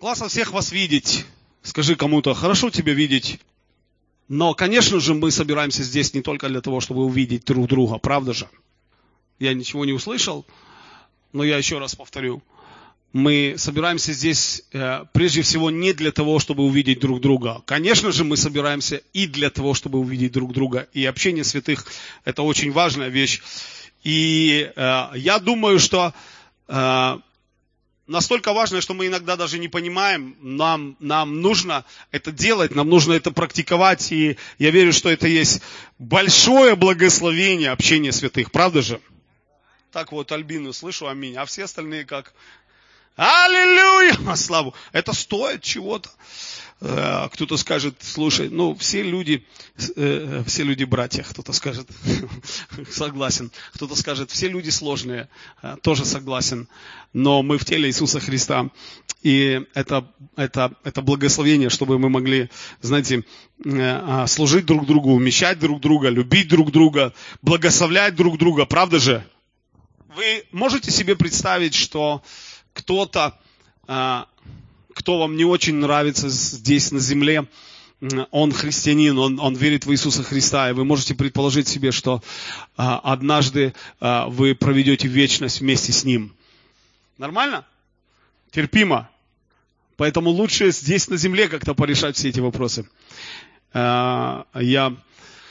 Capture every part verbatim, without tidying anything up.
Классно всех вас видеть. Скажи кому-то, хорошо тебя видеть. Но, конечно же, мы собираемся здесь не только для того, чтобы увидеть друг друга, правда же? Я ничего не услышал, но я еще раз повторю. Мы собираемся здесь э, прежде всего не для того, чтобы увидеть друг друга. Конечно же, мы собираемся и для того, чтобы увидеть друг друга. И общение святых – это очень важная вещь. И э, я думаю, что э, настолько важно, что мы иногда даже не понимаем, нам, нам нужно это делать, нам нужно это практиковать. И я верю, что это есть большое благословение общения святых. Правда же? Так вот, Альбину слышу, аминь. А все остальные как? Аллилуйя! Славу! Это стоит чего-то. Кто-то скажет, слушай, ну все люди, все люди братья, кто-то скажет, согласен. Кто-то скажет, все люди сложные, тоже согласен. Но мы в теле Иисуса Христа. И это, это, это благословение, чтобы мы могли, знаете, служить друг другу, умещать друг друга, любить друг друга, благословлять друг друга. Правда же? Вы можете себе представить, что кто-то, кто вам не очень нравится здесь на земле, он христианин, он, он верит в Иисуса Христа, и вы можете предположить себе, что однажды вы проведете вечность вместе с ним. Нормально? Терпимо. Поэтому лучше здесь на земле как-то порешать все эти вопросы. Я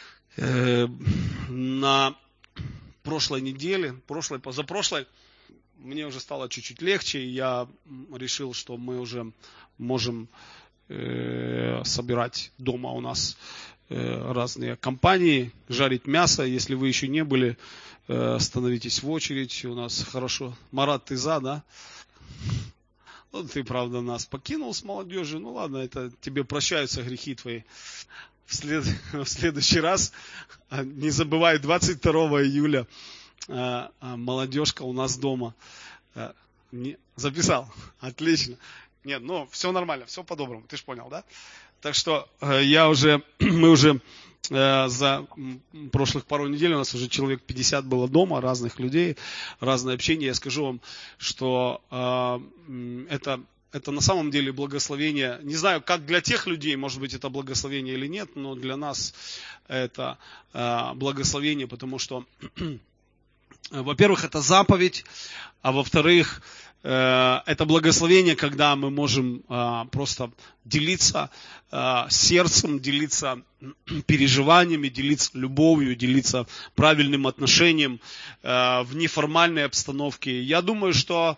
на прошлой неделе, прошлой, позапрошлой, мне уже стало чуть-чуть легче, и я решил, что мы уже можем э, собирать дома у нас э, разные компании, жарить мясо. Если вы еще не были, э, становитесь в очередь. У нас хорошо. Марат, ты за, да? Ну, ты, правда, нас покинул с молодежью. Ну, ладно, это тебе прощаются грехи твои. В, след... в следующий раз, не забывай, двадцать второго июля, молодежка у нас дома. Не, записал. Отлично. Нет, ну, все нормально, все по-доброму. Ты ж понял, да? Так что я уже, мы уже за прошлых пару недель, у нас уже человек пятьдесят было дома, разных людей, разное общение. Я скажу вам, что это, это на самом деле благословение. Не знаю, как для тех людей, может быть, это благословение или нет, но для нас это благословение, потому что во-первых, это заповедь, а во-вторых, это благословение, когда мы можем просто делиться сердцем, делиться переживаниями, делиться любовью, делиться правильным отношением в неформальной обстановке. Я думаю, что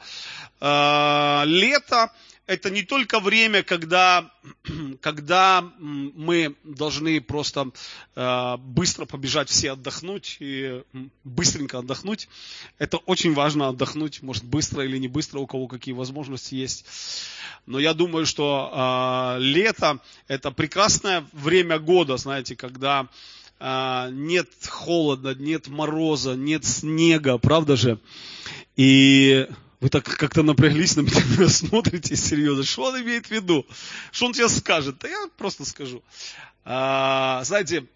лето – это не только время, когда, когда мы должны просто э, быстро побежать все отдохнуть и быстренько отдохнуть. Это очень важно отдохнуть, может быстро или не быстро, у кого какие возможности есть. Но я думаю, что э, лето – это прекрасное время года, знаете, когда э, нет холода, нет мороза, нет снега, правда же? И вы так как-то напряглись на меня, смотрите серьезно. Что он имеет в виду? Что он тебе скажет? Да я просто скажу. А, знаете,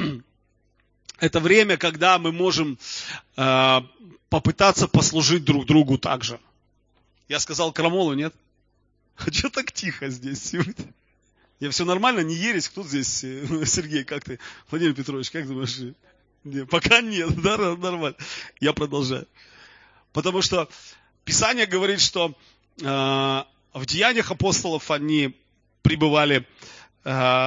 это время, когда мы можем а, попытаться послужить друг другу также. Я сказал крамолу, нет? А что так тихо здесь сегодня? Я все нормально, не ересь. Кто здесь? Сергей, как ты? Владимир Петрович, как думаешь? Нет, пока нет, да, нормально. Я продолжаю. Потому что Писание говорит, что э, в деяниях апостолов они пребывали э,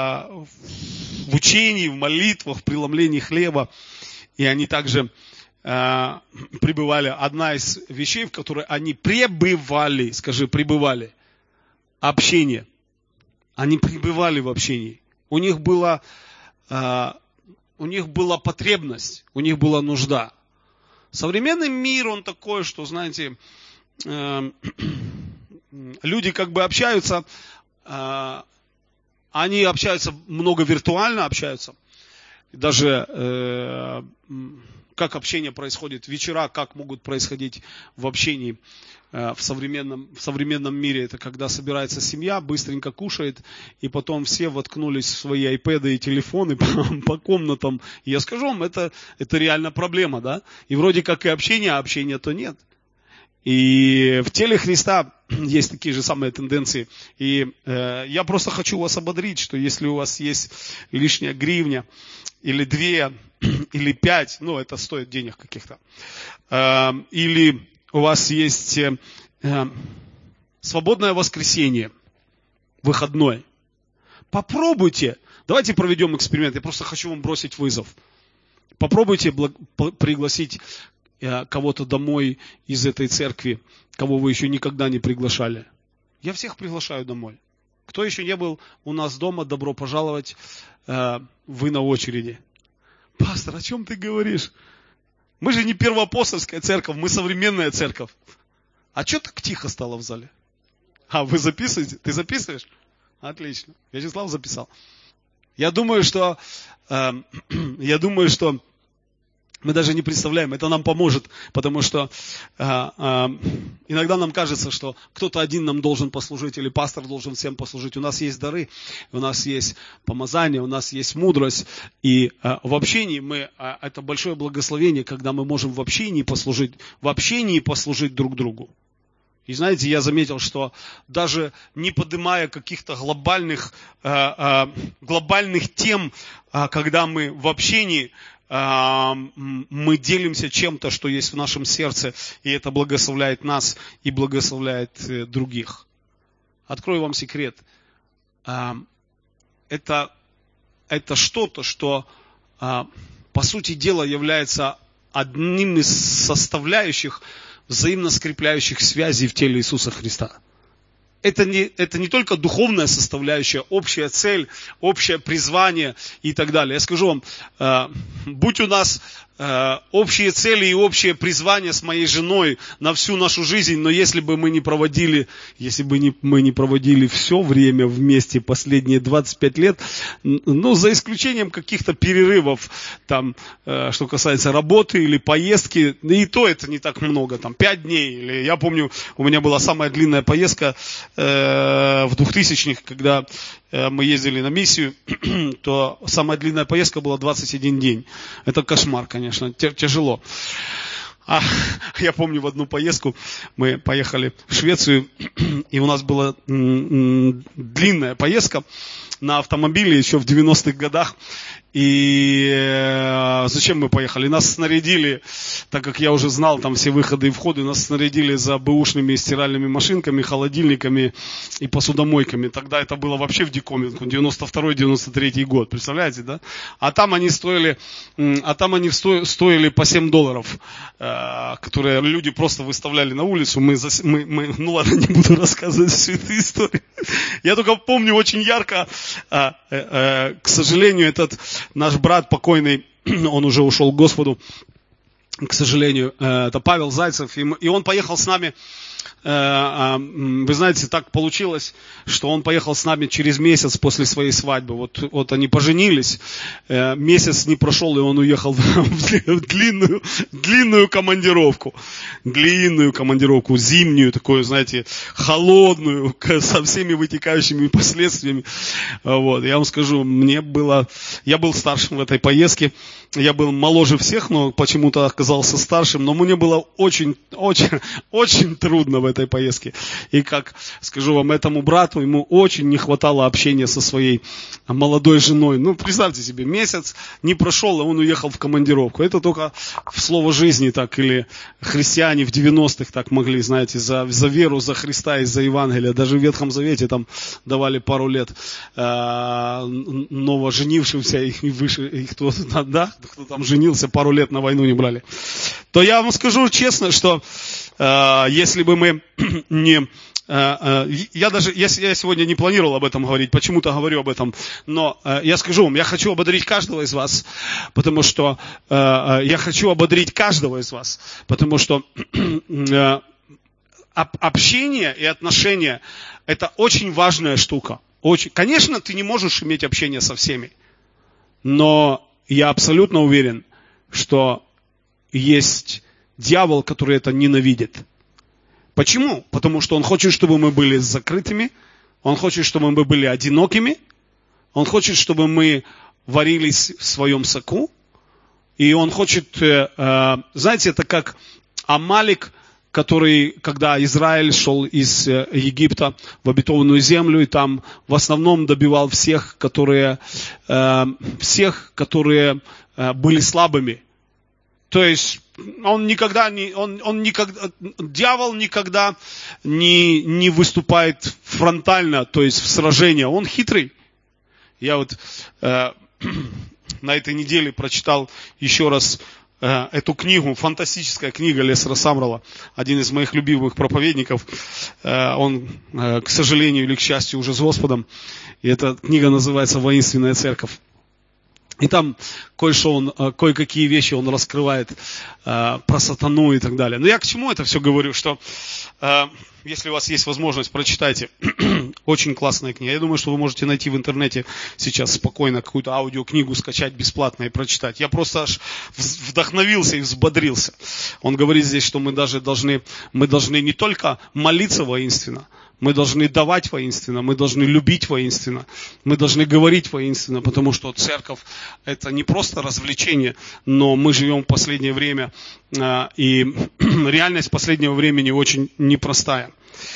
в учении, в молитвах, в преломлении хлеба. И они также э, пребывали. Одна из вещей, в которой они пребывали, скажи, пребывали, общение. Они пребывали в общении. У них была, э, у них была потребность, у них была нужда. Современный мир, он такой, что, знаете, э, люди как бы общаются, э, они общаются много виртуально, общаются. Даже э, как общение происходит, вечера, как могут происходить в общении э, в современном, в современном мире. Это когда собирается семья, быстренько кушает, и потом все воткнулись в свои айпэды и телефоны по, по комнатам. И я скажу вам, это, это реально проблема, да? И вроде как и общение, а общения-то нет. И в теле Христа есть такие же самые тенденции. И э, я просто хочу вас ободрить, что если у вас есть лишняя гривня, или две, или пять, ну это стоит денег каких-то, э, или у вас есть э, э, свободное воскресенье, выходной, попробуйте, давайте проведем эксперимент, я просто хочу вам бросить вызов. Попробуйте пригласить кого-то домой из этой церкви, кого вы еще никогда не приглашали. Я всех приглашаю домой. Кто еще не был у нас дома, добро пожаловать, вы на очереди. Пастор, о чем ты говоришь? Мы же не первоапостольская церковь, мы современная церковь. А что так тихо стало в зале? А, вы записываете? Ты записываешь? Отлично. Вячеслав записал. Я думаю, что, э, я думаю, что мы даже не представляем, это нам поможет, потому что э, э, иногда нам кажется, что кто-то один нам должен послужить, или пастор должен всем послужить. У нас есть дары, у нас есть помазание, у нас есть мудрость. И э, в общении мы, э, это большое благословение, когда мы можем в общении послужить, в общении послужить друг другу. И знаете, я заметил, что даже не поднимая каких-то глобальных, э, э, глобальных тем, э, когда мы в общении, э, мы делимся чем-то, что есть в нашем сердце, и это благословляет нас и благословляет э, других. Открою вам секрет. Э, это, это что-то, что, э, по сути дела, является одним из составляющих взаимно скрепляющих связей в теле Иисуса Христа. Это не, это не только духовная составляющая, общая цель, общее призвание и так далее. Я скажу вам, э, будь у нас э, общие цели и общее призвание с моей женой на всю нашу жизнь, но если бы мы не проводили, если бы не, мы не проводили все время вместе последние двадцать пять лет, ну, за исключением каких-то перерывов, там, э, что касается работы или поездки, и то это не так много, там, пять дней. Или, я помню, у меня была самая длинная поездка в двухтысячных, когда мы ездили на миссию, то самая длинная поездка была двадцать один день. Это кошмар, конечно, тяжело. А я помню, в одну поездку мы поехали в Швецию, и у нас была длинная поездка на автомобиле еще в девяностых годах. И зачем мы поехали? Нас снарядили, так как я уже знал там все выходы и входы, нас снарядили за бэушными стиральными машинками, холодильниками и посудомойками. Тогда это было вообще в диковинку, девяносто второй — девяносто третий год, представляете, да? А там они стоили, а там они стоили по семь долларов, которые люди просто выставляли на улицу. Мы, мы, мы, ну ладно, не буду рассказывать всю эту историю. Я только помню очень ярко, к сожалению, этот наш брат покойный, он уже ушел к Господу, к сожалению, это Павел Зайцев, и он поехал с нами, вы знаете, так получилось, что он поехал с нами через месяц после своей свадьбы. Вот, вот они поженились, месяц не прошел, и он уехал в длинную, длинную командировку. Длинную командировку, зимнюю, такую, знаете, холодную, со всеми вытекающими последствиями. Вот. Я вам скажу, мне было, я был старшим в этой поездке, я был моложе всех, но почему-то оказался старшим, но мне было очень, очень, очень трудно в этой поездке. И как скажу вам, этому брату, ему очень не хватало общения со своей молодой женой. Ну, представьте себе, месяц не прошел, и он уехал в командировку. Это только в слово жизни так, или христиане в девяностых так могли, знаете, за, за веру, за Христа и за Евангелие. Даже в Ветхом Завете там давали пару лет э, новоженившимся, и выше, и кто, да, кто там женился, пару лет на войну не брали. То я вам скажу честно, что э, если бы мы не... Э, э, я даже, я, я сегодня не планировал об этом говорить, почему-то говорю об этом, но э, я скажу вам, я хочу ободрить каждого из вас, потому что э, я хочу ободрить каждого из вас, потому что э, общение и отношения – это очень важная штука. Очень. Конечно, ты не можешь иметь общение со всеми, но я абсолютно уверен, что есть дьявол, который это ненавидит. Почему? Потому что он хочет, чтобы мы были закрытыми, он хочет, чтобы мы были одинокими, он хочет, чтобы мы варились в своем соку, и он хочет, э, знаете, это как Амалик, который, когда Израиль шел из Египта в обетованную землю, и там в основном добивал всех, которые, всех, которые были слабыми. То есть он никогда не, он, он никогда, дьявол никогда не, не выступает фронтально, то есть в сражении. Он хитрый. Я вот э, на этой неделе прочитал еще раз э, эту книгу, фантастическая книга Лессера Самрала, один из моих любимых проповедников. Э, он, э, к сожалению или к счастью, уже с Господом. И эта книга называется «Воинственная церковь». И там кое-что он, кое-какие вещи он раскрывает э, про сатану и так далее. Но я к чему это все говорю, что э, если у вас есть возможность, прочитайте. Очень классная книга. Я думаю, что вы можете найти в интернете сейчас спокойно какую-то аудиокнигу, скачать бесплатно и прочитать. Я просто аж вдохновился и взбодрился. Он говорит здесь, что мы даже должны, мы должны не только молиться воинственно, мы должны давать воинственно, мы должны любить воинственно, мы должны говорить воинственно, потому что церковь это не просто развлечение, но мы живем в последнее время, и реальность последнего времени очень непростая.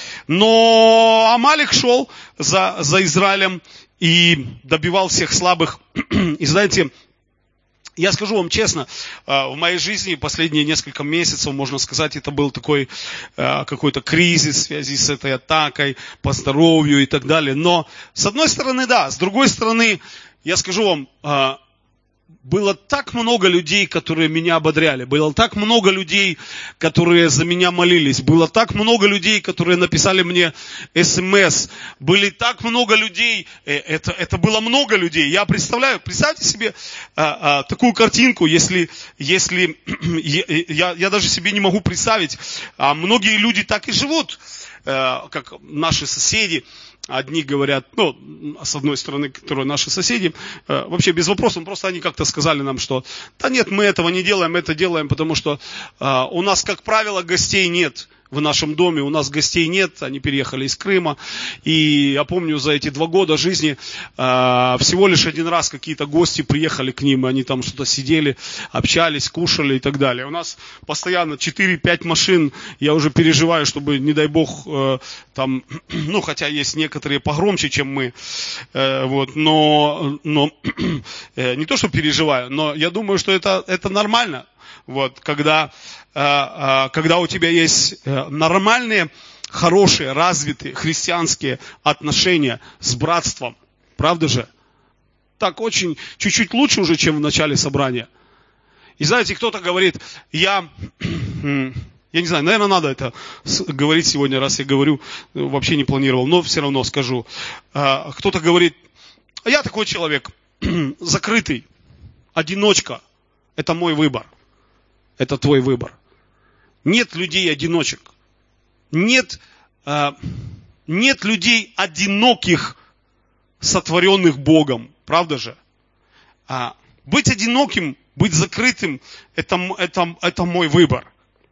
Но Амалик шел за, за Израилем и добивал всех слабых. И знаете, я скажу вам честно, в моей жизни последние несколько месяцев, можно сказать, это был такой какой-то кризис в связи с этой атакой по здоровью и так далее. Но с одной стороны, да, с другой стороны, я скажу вам, было так много людей, которые меня ободряли. Было так много людей, которые за меня молились. Было так много людей, которые написали мне смс. Были так много людей. Это, это было много людей. Я представляю, представьте себе а, а, такую картинку, если, если я, я даже себе не могу представить. А многие люди так и живут, а, как наши соседи. Одни говорят, ну, с одной стороны, которые наши соседи, э, вообще без вопросов, просто они как-то сказали нам, что да нет, мы этого не делаем, это делаем, потому что э, у нас, как правило, гостей нет в нашем доме, у нас гостей нет, они переехали из Крыма, и я помню, за эти два года жизни э, всего лишь один раз какие-то гости приехали к ним, и они там что-то сидели, общались, кушали и так далее. У нас постоянно четыре-пять машин, я уже переживаю, чтобы, не дай бог, э, там, ну, хотя есть некоторые погромче, чем мы, э, вот, но, но э, не то, что переживаю, но я думаю, что это, это нормально. Вот, когда, когда у тебя есть нормальные, хорошие, развитые христианские отношения с братством, правда же? Так очень, чуть-чуть лучше уже, чем в начале собрания. И знаете, кто-то говорит, я, я не знаю, наверное, надо это говорить сегодня, раз я говорю, вообще не планировал, но все равно скажу. Кто-то говорит, я такой человек, закрытый, одиночка, это мой выбор. Это твой выбор. Нет людей-одиночек. Нет, э, нет людей одиноких, сотворенных Богом. Правда же? А, быть одиноким, быть закрытым, это, это, это мой выбор.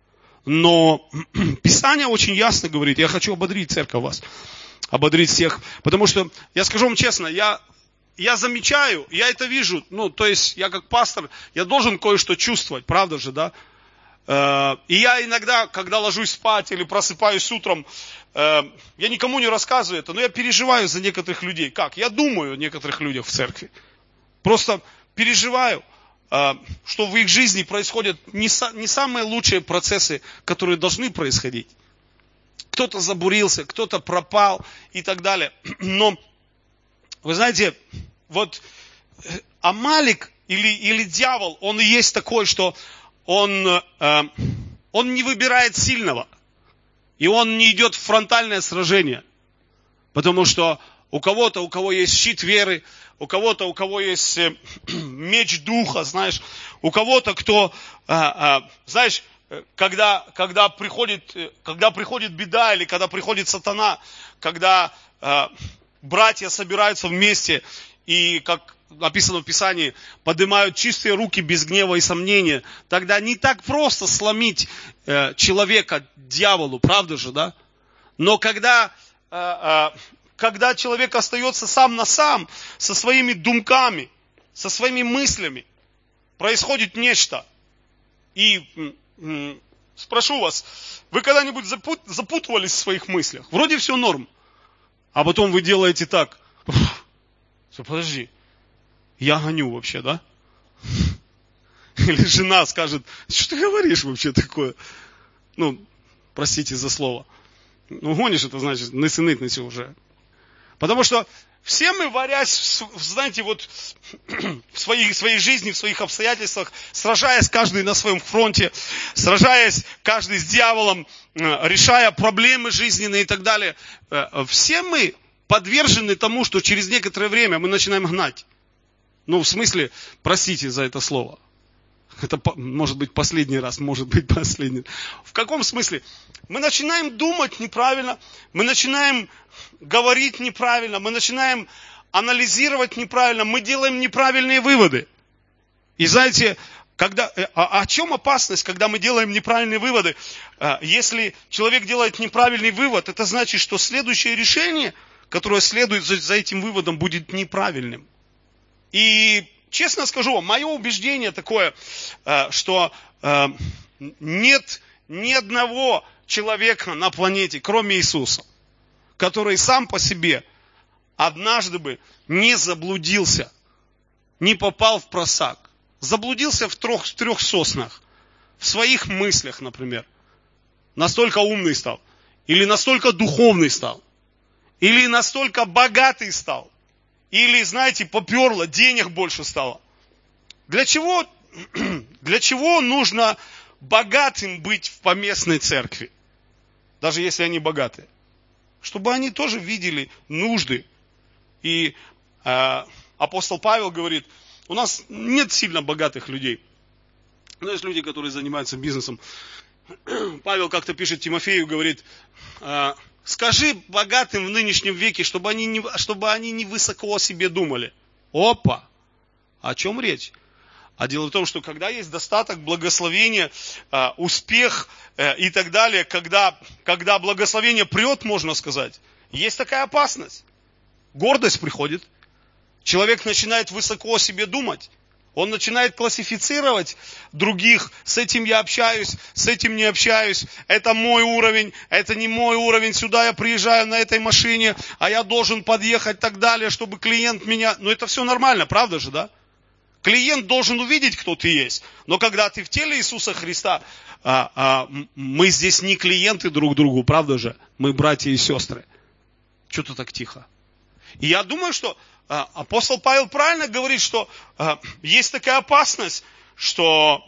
Но Писание очень ясно говорит, я хочу ободрить церковь вас, ободрить всех. Потому что, я скажу вам честно, я... Я замечаю, я это вижу, ну, то есть я как пастор, я должен кое-что чувствовать, правда же, да? И я иногда, когда ложусь спать или просыпаюсь утром, я никому не рассказываю это, но я переживаю за некоторых людей. Как? Я думаю о некоторых людях в церкви. Просто переживаю, что в их жизни происходят не самые лучшие процессы, которые должны происходить. Кто-то забурился, кто-то пропал и так далее. Но вы знаете, вот Амалик или, или дьявол, он и есть такой, что он, э, он не выбирает сильного. И он не идет в фронтальное сражение. Потому что у кого-то, у кого есть щит веры, у кого-то, у кого есть э, меч духа, знаешь, у кого-то, кто, э, э, знаешь, когда, когда, приходит, когда приходит беда или когда приходит сатана, когда э, братья собираются вместе и, как написано в Писании, поднимают чистые руки без гнева и сомнения, тогда не так просто сломить э, человека дьяволу, правда же, да? Но когда, э, э, когда человек остается сам на сам со своими думками, со своими мыслями, происходит нечто. И, Спрошу вас, вы когда-нибудь запут, запутывались в своих мыслях? Вроде все норм. А потом вы делаете так. Подожди, я гоню вообще, да? Или жена скажет, что ты говоришь вообще такое? Ну, простите за слово. Ну, гонишь, это значит, нысы-нытнися уже. Потому что все мы, варясь, знаете, вот в своей, в своей жизни, в своих обстоятельствах, сражаясь каждый на своем фронте, сражаясь каждый с дьяволом, решая проблемы жизненные и так далее, все мы подвержены тому, что через некоторое время мы начинаем гнать. Ну, в смысле, простите за это слово. Это может быть последний раз, может быть последний. В каком смысле? Мы начинаем думать неправильно, мы начинаем говорить неправильно, мы начинаем анализировать неправильно, мы делаем неправильные выводы. И знаете, когда, о, о чем опасность, когда мы делаем неправильные выводы? Если человек делает неправильный вывод, это значит, что следующее решение, которое следует за, за этим выводом, будет неправильным. И честно скажу вам, мое убеждение такое, что нет ни одного человека на планете, кроме Иисуса, который сам по себе однажды бы не заблудился, не попал в просак. Заблудился в трех, в трех соснах, в своих мыслях, например. Настолько умный стал, или настолько духовный стал, или настолько богатый стал. Или, знаете, поперло, денег больше стало. Для чего, для чего нужно богатым быть в поместной церкви? Даже если они богатые. Чтобы они тоже видели нужды. И э, апостол Павел говорит, у нас нет сильно богатых людей. Но есть люди, которые занимаются бизнесом. Павел как-то пишет Тимофею, говорит... Э, Скажи богатым в нынешнем веке, чтобы они, не, чтобы они не высоко о себе думали. Опа! О чем речь? А дело в том, что когда есть достаток, благословение, успех и так далее, когда, когда благословение прет, можно сказать, есть такая опасность. Гордость приходит. Человек начинает высоко о себе думать. Он начинает классифицировать других. С этим я общаюсь, с этим не общаюсь. Это мой уровень, это не мой уровень. Сюда я приезжаю на этой машине, а я должен подъехать и так далее, чтобы клиент меня... Ну это все нормально, правда же, да? Клиент должен увидеть, кто ты есть. Но когда ты в теле Иисуса Христа, а, а, мы здесь не клиенты друг другу, правда же? Мы братья и сестры. Что-то так тихо. И я думаю, что... Апостол Павел правильно говорит, что э, есть такая опасность, что,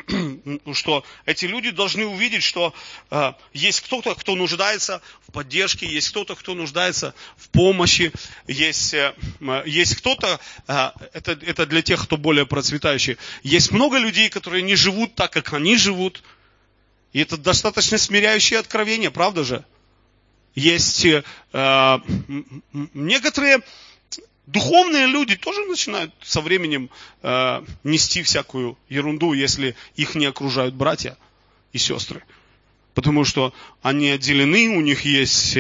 что эти люди должны увидеть, что э, есть кто-то, кто нуждается в поддержке, есть кто-то, кто нуждается в помощи, есть, э, есть кто-то, э, это, это для тех, кто более процветающий, есть много людей, которые не живут так, как они живут, и это достаточно смиряющее откровение, правда же? Есть э, некоторые... Духовные люди тоже начинают со временем э, нести всякую ерунду, если их не окружают братья и сестры. Потому что они отделены, у них есть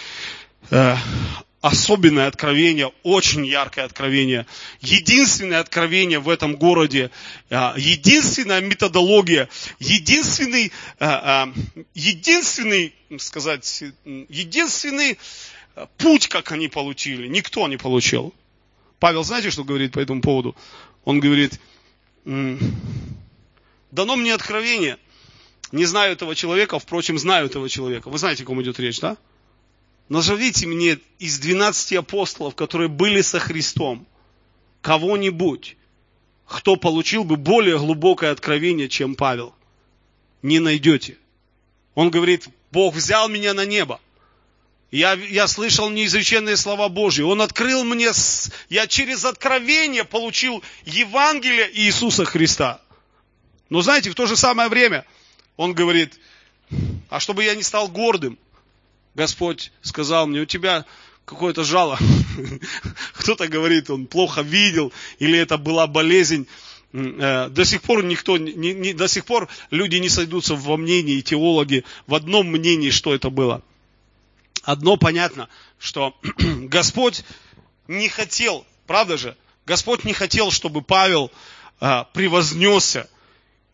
э, особенное откровение, очень яркое откровение. Единственное откровение в этом городе, э, единственная методология, единственный, э, э, единственный, сказать, единственный... Путь, как они получили, никто не получил. Павел, знаете, что говорит по этому поводу? Он говорит, дано мне откровение, не знаю этого человека, впрочем, знаю этого человека. Вы знаете, о ком идет речь, да? Назовите мне из двенадцати апостолов, которые были со Христом, кого-нибудь, кто получил бы более глубокое откровение, чем Павел. Не найдете. Он говорит, Бог взял меня на небо. Я, я слышал неизреченные слова Божьи. Он открыл мне, я через откровение получил Евангелие Иисуса Христа. Но знаете, в то же самое время он говорит, а чтобы я не стал гордым, Господь сказал мне, у тебя какое-то жало. Кто-то говорит, он плохо видел, или это была болезнь. До сих пор никто, не, не, до сих пор люди не сойдутся во мнении, теологи, в одном мнении, что это было. Одно понятно, что Господь не хотел, правда же, Господь не хотел, чтобы Павел а, превознесся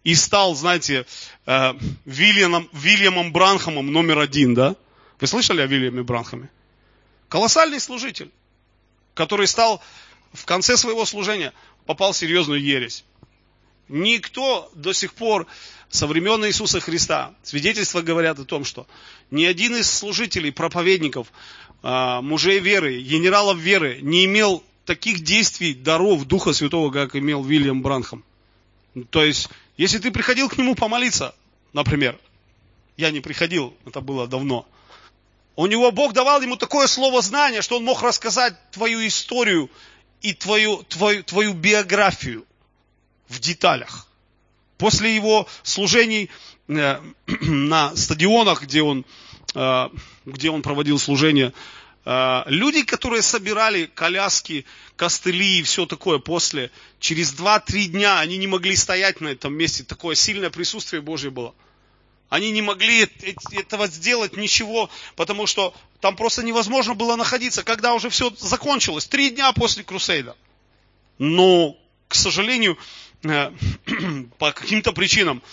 и стал, знаете, Вильямом, Вильямом Бранхамом номер один, да? Вы слышали о Вильяме Бранхаме? Колоссальный служитель, который стал в конце своего служения, попал в серьезную ересь. Никто до сих пор со времен Иисуса Христа, свидетельства говорят о том, что ни один из служителей, проповедников, мужей веры, генералов веры не имел таких действий, даров Духа Святого, как имел Вильям Бранхам. То есть, если ты приходил к нему помолиться, например, я не приходил, это было давно, у него Бог давал ему такое слово знания, что он мог рассказать твою историю и твою, твою, твою биографию в деталях. После его служений на стадионах, где он, где он проводил служение, люди, которые собирали коляски, костыли и все такое после, через два-три дня они не могли стоять на этом месте. Такое сильное присутствие Божье было. Они не могли этого сделать ничего, потому что там просто невозможно было находиться, когда уже все закончилось. Три дня после крусейда. Но, к сожалению, по каким-то причинам,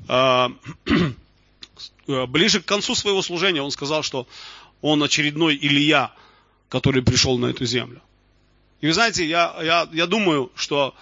ближе к концу своего служения он сказал, что он очередной Илия, который пришел на эту землю. И вы знаете, я, я, я думаю, что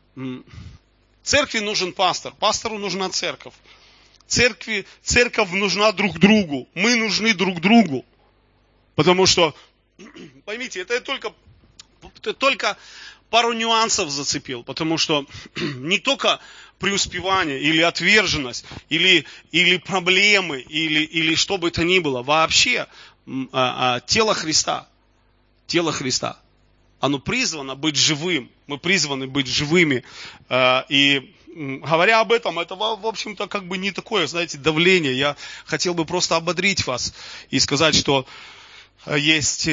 церкви нужен пастор, пастору нужна церковь. Церкви, церковь нужна друг другу, мы нужны друг другу. Потому что, поймите, это только, это только пару нюансов зацепил, потому что не только преуспевание или отверженность, или, или проблемы, или, или что бы то ни было, вообще а, а, тело Христа, тело Христа, оно призвано быть живым, мы призваны быть живыми, а, и говоря об этом, это, в общем-то, как бы не такое, знаете, давление. Я хотел бы просто ободрить вас и сказать, что есть,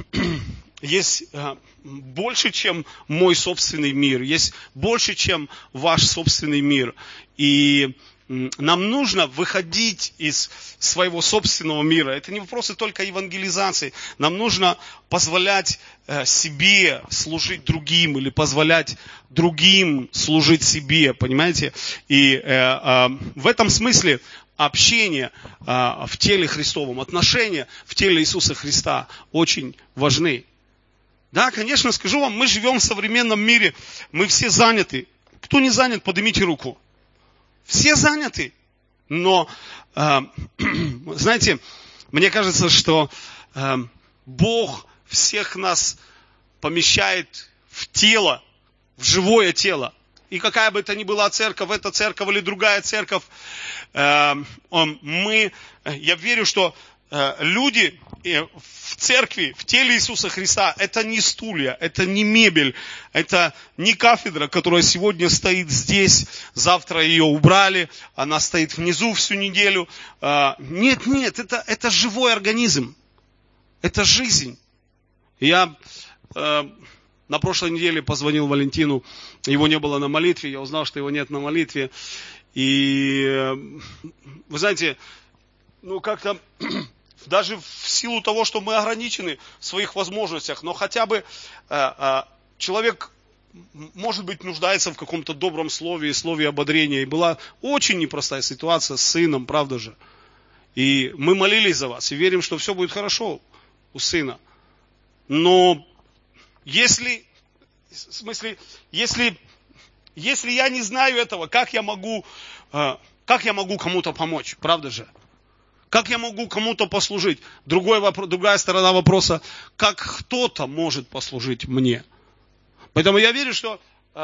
есть больше, чем мой собственный мир, есть больше, чем ваш собственный мир. И нам нужно выходить из своего собственного мира. Это не вопросы только евангелизации. Нам нужно позволять себе служить другим или позволять другим служить себе, понимаете? И э, э, в этом смысле общение э, в теле Христовом, отношения в теле Иисуса Христа очень важны. Да, конечно, скажу вам, мы живем в современном мире, мы все заняты. Кто не занят, поднимите руку. Все заняты. Но, э, знаете, мне кажется, что э, Бог всех нас помещает в тело, в живое тело. И какая бы это ни была церковь, эта церковь или другая церковь, э, мы, я верю, что э, люди в церкви, в теле Иисуса Христа, это не стулья, это не мебель, это не кафедра, которая сегодня стоит здесь, завтра ее убрали, она стоит внизу всю неделю. Нет, нет, это, это живой организм, это жизнь. Я э, на прошлой неделе позвонил Валентину, его не было на молитве, я узнал, что его нет на молитве. И э, вы знаете, ну как-то... Даже в силу того, что мы ограничены в своих возможностях, но хотя бы э, э, человек, может быть, нуждается в каком-то добром слове, слове ободрения. И была очень непростая ситуация с сыном, правда же. И мы молились за вас и верим, что все будет хорошо у сына. Но если, в смысле, если, если я не знаю этого, как я могу, э, как я могу кому-то помочь, правда же? Как я могу кому-то послужить? Другой вопрос, другая сторона вопроса, как кто-то может послужить мне? Поэтому я верю, что,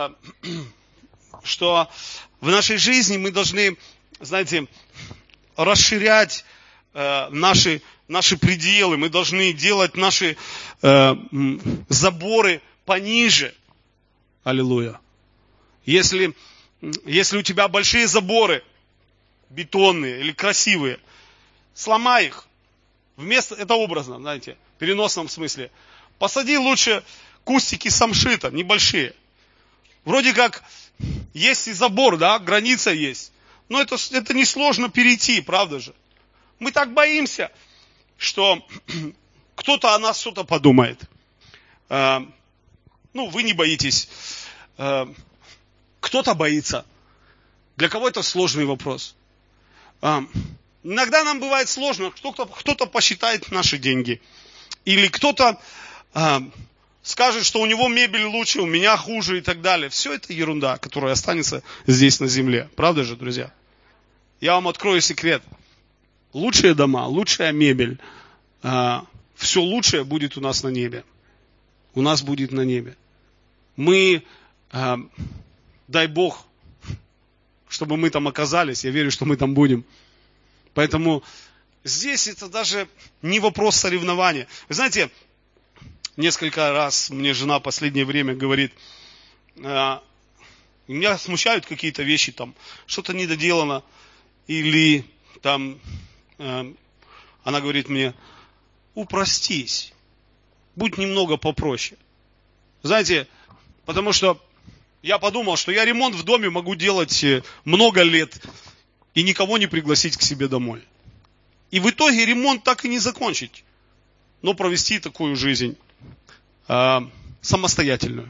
что в нашей жизни мы должны, знаете, расширять наши, наши пределы, мы должны делать наши заборы пониже. Аллилуйя. Если, если у тебя большие заборы, бетонные или красивые, сломай их. Вместо, это образно, знаете, в переносном смысле. Посади лучше кустики самшита, небольшие. Вроде как есть и забор, да, граница есть. Но это, это несложно перейти, правда же? Мы так боимся, что кто-то о нас что-то подумает. Э, ну, вы не боитесь. Э, кто-то боится. Для кого это сложный вопрос? А, иногда нам бывает сложно, кто-то, кто-то посчитает наши деньги. Или кто-то а, скажет, что у него мебель лучше, у меня хуже и так далее. Все это ерунда, которая останется здесь на земле. Правда же, друзья? Я вам открою секрет. Лучшие дома, лучшая мебель, а, все лучшее будет у нас на небе. У нас будет на небе. Мы, а, дай Бог, чтобы мы там оказались. Я верю, что мы там будем. Поэтому здесь это даже не вопрос соревнования. Вы знаете, несколько раз мне жена в последнее время говорит, э, меня смущают какие-то вещи, там, что-то недоделано. Или там, э, она говорит мне, упростись, будь немного попроще. Знаете, потому что я подумал, что я ремонт в доме могу делать много лет и никого не пригласить к себе домой. И в итоге ремонт так и не закончить, но провести такую жизнь э, самостоятельную.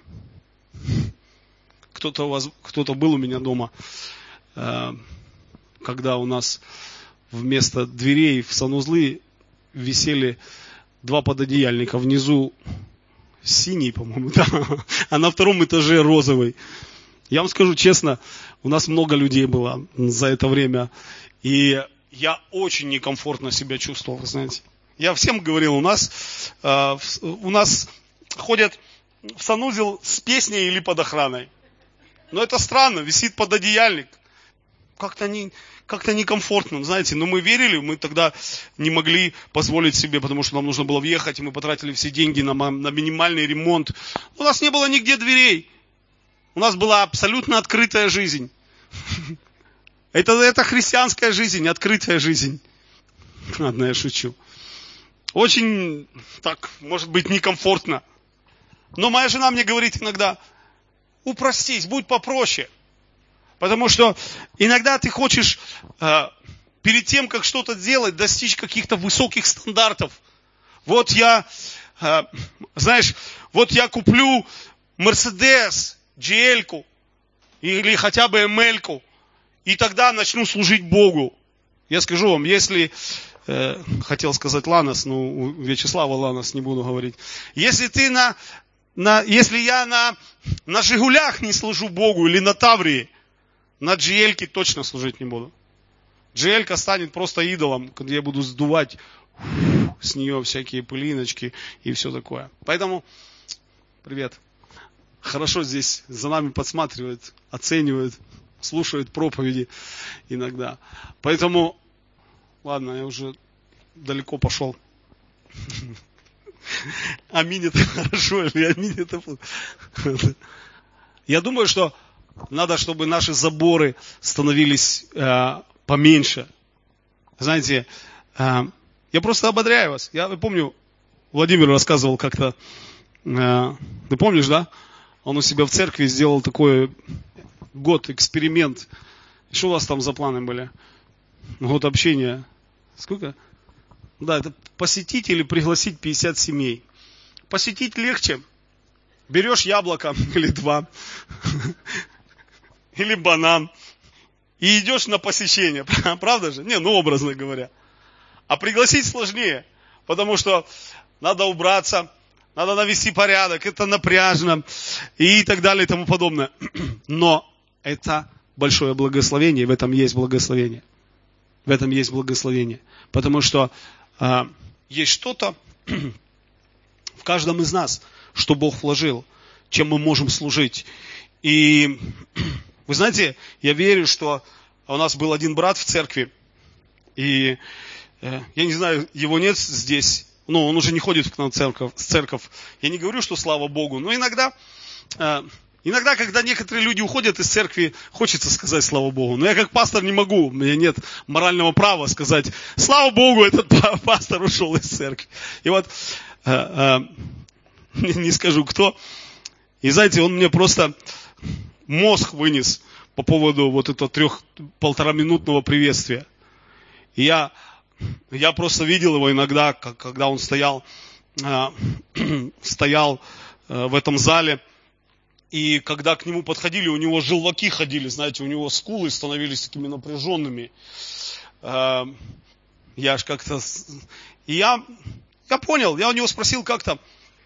Кто-то, у вас, кто-то был у меня дома, э, когда у нас вместо дверей в санузлы висели два пододеяльника. Внизу синий, по-моему, да, а на втором этаже розовый. Я вам скажу честно, у нас много людей было за это время, и я очень некомфортно себя чувствовал, вы знаете. Я всем говорил, у нас, э, у нас ходят в санузел с песней или под охраной. Но это странно, висит пододеяльник. Как-то не, как-то некомфортно, знаете. Но мы верили, мы тогда не могли позволить себе, потому что нам нужно было въехать, и мы потратили все деньги на, на минимальный ремонт. У нас не было нигде дверей. У нас была абсолютно открытая жизнь. Это, это христианская жизнь, открытая жизнь. Ладно, я шучу. Очень, так, может быть, некомфортно. Но моя жена мне говорит иногда, упростись, будь попроще. Потому что иногда ты хочешь э, перед тем, как что-то делать, достичь каких-то высоких стандартов. Вот я, э, знаешь, вот я куплю Мерседес, джи эль-ку или хотя бы эм эль-ку, и тогда начну служить Богу. Я скажу вам, если, э, хотел сказать Ланос, но у Вячеслава Ланос не буду говорить. Если ты на, на если я на, на Жигулях не служу Богу или на Таврии, на джи эль-ке точно служить не буду. джи эль-ка станет просто идолом, когда я буду сдувать с нее всякие пылиночки и все такое. Поэтому, привет. Хорошо здесь за нами подсматривают, оценивают, слушают проповеди иногда. Поэтому, ладно, я уже далеко пошел. Аминь, это хорошо, или аминь, это плохо. Я думаю, что надо, чтобы наши заборы становились э, поменьше. Знаете, э, я просто ободряю вас. Я помню, Владимир рассказывал как-то, э, ты помнишь, да? Он у себя в церкви сделал такой год, эксперимент. Что у вас там за планы были? Год общения. Сколько? Да, это посетить или пригласить пятьдесят семей. Посетить легче. Берешь яблоко или два. Или банан. И идешь на посещение. Правда же? Не, ну образно говоря. А пригласить сложнее. Потому что надо убраться. Надо навести порядок, это напряжно и так далее и тому подобное. Но это большое благословение, в этом есть благословение. В этом есть благословение. Потому что э, есть что-то в каждом из нас, что Бог вложил, чем мы можем служить. И вы знаете, я верю, что у нас был один брат в церкви, и э, я не знаю, его нет здесь. Ну, он уже не ходит к нам в церковь, церковь. Я не говорю, что слава Богу, но иногда, э, иногда, когда некоторые люди уходят из церкви, хочется сказать слава Богу. Но я как пастор не могу, у меня нет морального права сказать, слава Богу, этот пастор ушел из церкви. И вот, э, э, не скажу кто, и знаете, он мне просто мозг вынес по поводу вот этого трех, полтораминутного приветствия. И я... Я просто видел его иногда, когда он стоял, стоял в этом зале, И когда к нему подходили, у него желваки ходили, знаете, у него скулы становились такими напряженными. Я аж как-то... И я, я понял, я у него спросил как-то...